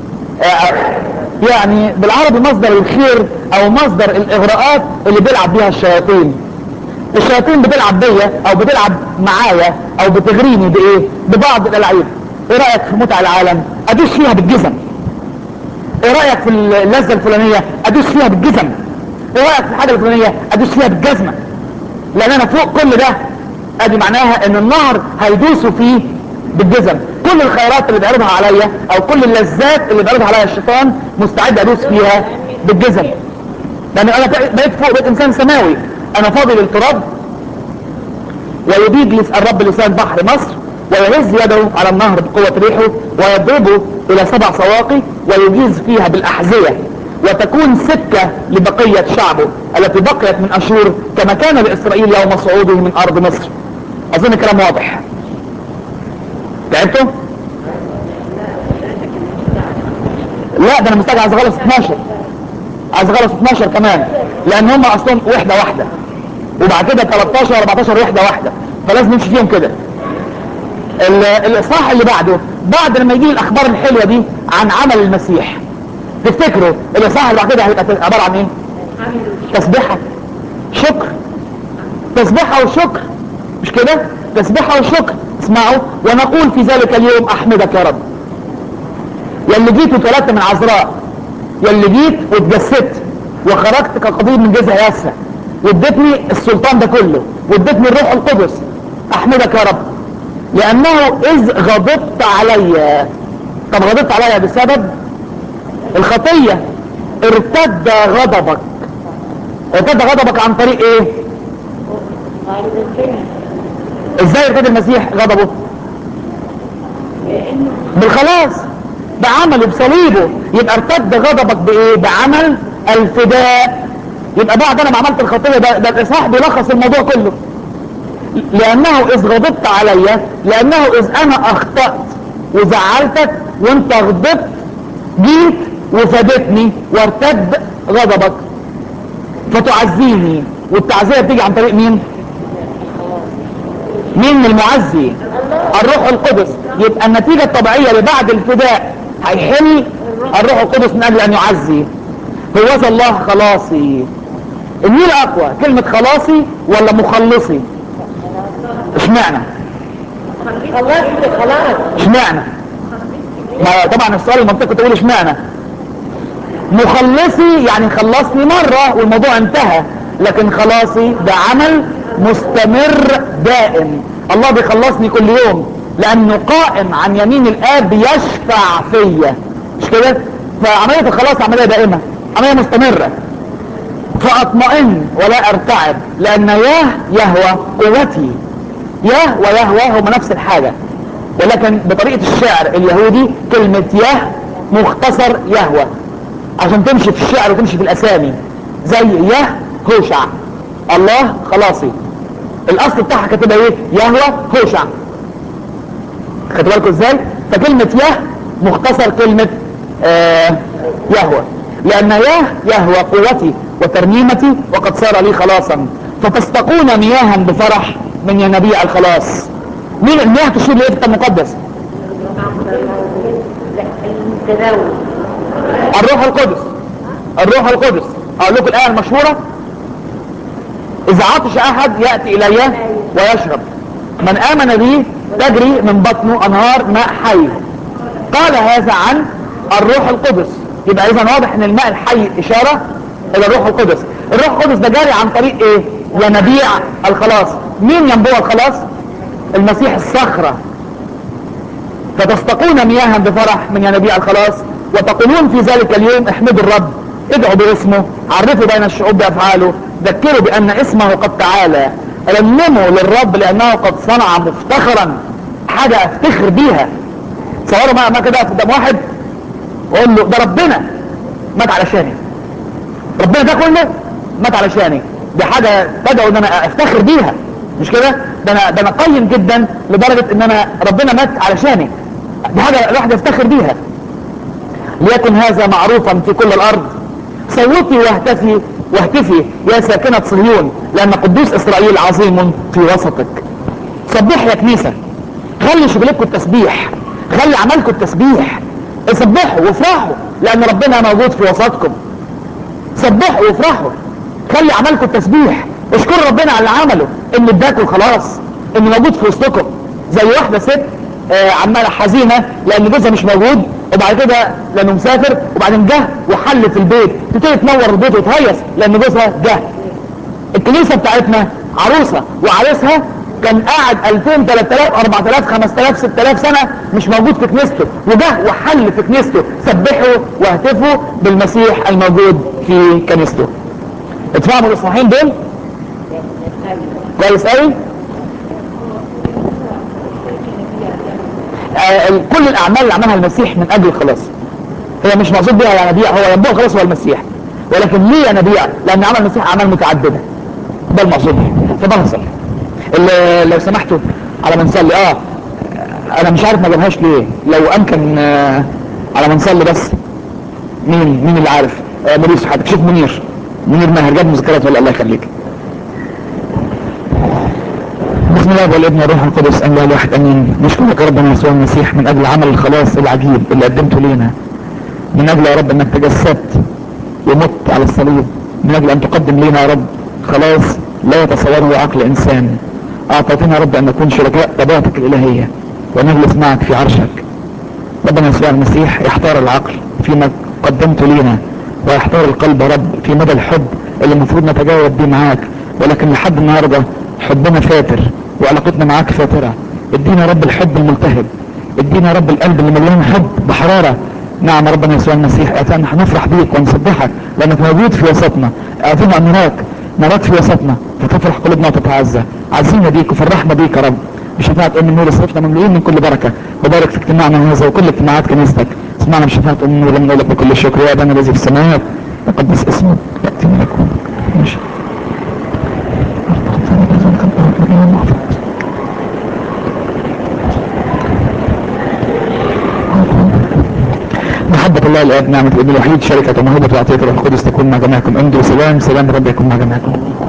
يعني بالعربي مصدر الخير او مصدر الاغراءات اللي بيلعب بيها الشياطين. الشياطين بتلعب بيا او بتلعب معايا او بتغريني بايه؟ ببعض الالعاب. ايه رايك في متع العالم؟ ادوس فيها بالجزم. ايه رايك في اللذه الفلانيه؟ ادوس فيها بالجزم. ايه رايك في الحاجه الفلانيه؟ ادوس فيها بالجزمه لان انا فوق كل ده. ادي معناها ان النهر هيدوسوا فيه بالجزم. كل الخيرات اللي بيعرضها عليا او كل اللذات اللي بيعرضها عليا الشيطان مستعد ادوس فيها بالجزم، لان انا بقيت فوق، بقيت انسان سماوي. انا فاضي للتراب. ويبيد الرب لسان بحر مصر ويهز يده على النهر بقوة ريحه ويضربه الى 7 سواقي ويجيز فيها بالاحذية، وتكون سكة لبقية شعبه التي بقيت من اشور كما كان لاسرائيل يوم صعوده من ارض مصر. اظن كلام واضح. تعبتوا؟ لا، ده انا مستعجل، عايز اخلص 12، عايز اخلص 12 كمان، لان هم اصلا وحدة واحدة وبعد كده 13 14 وحدة واحدة، فلازم نمشي فيهم كده. الاصحاح اللي بعده بعد لما يجي الاخبار الحلوة دي عن عمل المسيح، تفتكروا الاصحاح اللي بعد كده هيبقى عبارة عن ايه؟ تسبيحة، شكر، تسبيحة وشكر، مش كده؟ تسبيحة وشكر. اسمعوا: ونقول في ذلك اليوم احمدك يا رب، يلي جيت واتولدت من عذراء، يلي جيت واتجسدت وخرجت كقضيب من جذع ياسة وادتني السلطان ده كله وادتني الروح القدس. احمدك يا رب لانه اذ غضبت علي. طب غضبت علي بسبب الخطية. ارتد غضبك. ارتد غضبك عن طريق ايه؟ ازاي ارتد المسيح غضبه؟ بالخلاص، بعمله بصليبه. يبقى ارتد غضبك بايه؟ بعمل الفداء. يبقى بعد انا ما عملت الخطيه ده الاصحاح بيلخص الموضوع كله. لانه اذ غضبت علي، لانه اذ انا اخطأت وزعلتك وانت غضبت جيت وفدتني وارتد غضبك فتعزيني. والتعزية بتيجي عن طريق مين؟ مين المعزي؟ الروح القدس. يبقى النتيجة الطبيعية لبعد الفداء هيحل الروح القدس من اجل ان يعزي. هوذا الله خلاصي. مين اقوى، كلمة خلاصي ولا مخلصي؟ اشمعنى؟ اشمعنى؟ طبعا السؤال المنطقي تقول اشمعنى. مخلصي يعني خلصني مرة والموضوع انتهى، لكن خلاصي ده عمل مستمر دائم. الله بيخلصني كل يوم لانه قائم عن يمين الاب يشفع فيا، مش كده؟ فعملية الخلاص عملية دائمة، عملية مستمرة. فاطمئن ولا ارتعب لان يهوى قوتي. ويهوى هما نفس الحاجة، ولكن بطريقة الشعر اليهودي كلمة مختصر يهوى عشان تمشي في الشعر وتمشي في الاسامي، زي هوشع. الله خلاصي الاصل بتاعها كاتبها ايه؟ يهوى هوشع. خدوا بالكم ازاي؟ فكلمة مختصر كلمة يهوى، لان يهوى قوتي وترنيمتي وقد صار لي خلاصا. فتستقون مياها بفرح من ينابيع الخلاص. مين المياه تشير ليه في الكتاب المقدس؟ الروح القدس. الروح القدس. اقول لكم الايه المشهوره: اذا عطش احد ياتي الي ويشرب، من امن بي تجري من بطنه انهار ماء حي. قال هذا عن الروح القدس. يبقى اذا واضح ان الماء الحي اشاره الى الروح القدس. الروح القدس ده جاري عن طريق ايه؟ ينابيع الخلاص. مين ينبوع الخلاص؟ المسيح الصخره. فتستقون مياها بفرح من ينابيع الخلاص وتقولون في ذلك اليوم احمدوا الرب، ادعوا باسمه، عرفوا بين الشعوب بافعاله، ذكروا بان اسمه قد تعالى، رنموا للرب لانه قد صنع مفتخرا. حاجة افتخر بيها. تصوروا ما كده قدام واحد اقول له ده ربنا مات علشاني، ربنا ده كله مات علشاني. دي حاجة تدعو ان انا افتخر بيها، مش كده؟ ده انا قيم جدا لدرجة ان انا ربنا مات علشاني. دي حاجة الواحد يفتخر بيها. ليكن هذا معروفا في كل الارض. صوتي واهتفي يا ساكنة صهيون لان قدوس اسرائيل عظيم في وسطك. صبح يا كنيسة، خلي شغلكم التسبيح، خلي عملكم التسبيح. سبحوا وافرحوا لان ربنا موجود في وسطكم. سبحوا وافرحوا، خلي عملكم التسبيح. اشكروا ربنا على اللي عمله، انه اداكم خلاص، انه موجود في وسطكم. زي واحدة ست عمالة حزينة لان جوزها مش موجود وبعد كده لانه مسافر، وبعدين جه وحل في البيت، تبتدي تنور البيت وتهيص لان جوزها جه. الكنيسه بتاعتنا عروسه وعريسها كان قاعد 2000 3000 4000 5000 6000 سنه مش موجود في كنيسته، وجه وحل في كنيسته. سبحوا واهتفوا بالمسيح الموجود في كنيسته. اتفهموا الاصحاحين دول كويس قوي؟ كل الاعمال اللي عملها المسيح من اجل الخلاص، هي مش مقصود بها ينابيع، هو ينبوع خلاص هو المسيح، ولكن ليه ينابيع؟ لان عمل المسيح اعمال متعدده، ده المقصود به. فده نصلي لو سمحتوا على ما نصلي. انا مش عارف ما جابهاش ليه، لو امكن على ما نصلي بس. مين اللي عارف؟ منير صحتك، شوف منير ماهر جاب مذكرات ولا؟ الله يخليك. بسم الله والابن والروح القدس الله الواحد امين. نشكرك يا ربنا يسوع المسيح من اجل عمل الخلاص العجيب اللي قدمته لينا، من اجل يا رب انك تجسدت ومت على الصليب، من اجل ان تقدم لنا يا رب خلاص لا يتصوره عقل انسان. اعطيتنا يا رب ان نكون شركاء طبيعتك الالهيه ونجلس معك في عرشك. ربنا يسوع المسيح يحتار العقل فيما قدمته لنا، ويحتار القلب يا رب في مدى الحب اللي المفروض نتجاوب بيه معاك، ولكن لحد النهارده حبنا فاتر وعلاقتنا معاك فاتره. ادينا يا رب الحب الملتهب، ادينا يا رب القلب اللي مليان حب بحراره. نعم ربنا يسوع المسيح، اعطينا نفرح بيك ونسبحك لانك موجود في وسطنا. اعطينا ان نراك في وسطنا فتفرح قلوبنا وتتعزى. عزينا بيك وفرحنا بيك يا رب بشفاعة ام النور. صرفنا مملوئين من كل بركه، وبارك في اجتماعنا هذا وكل اجتماعات كنيستك. اسمعنا بشفاعة ام النور لما نقول لك بكل الشكر يا ابانا الذي في السماوات تقدس اسمك ياتي ملكوتك. ماشي. محبة الله الآب، نعمة الابن الوحيد، شركة وموهبة وعطية الروح القدس تكون مع جميعكم. امضوا سلام. سلام رب يكون مع جميعكم.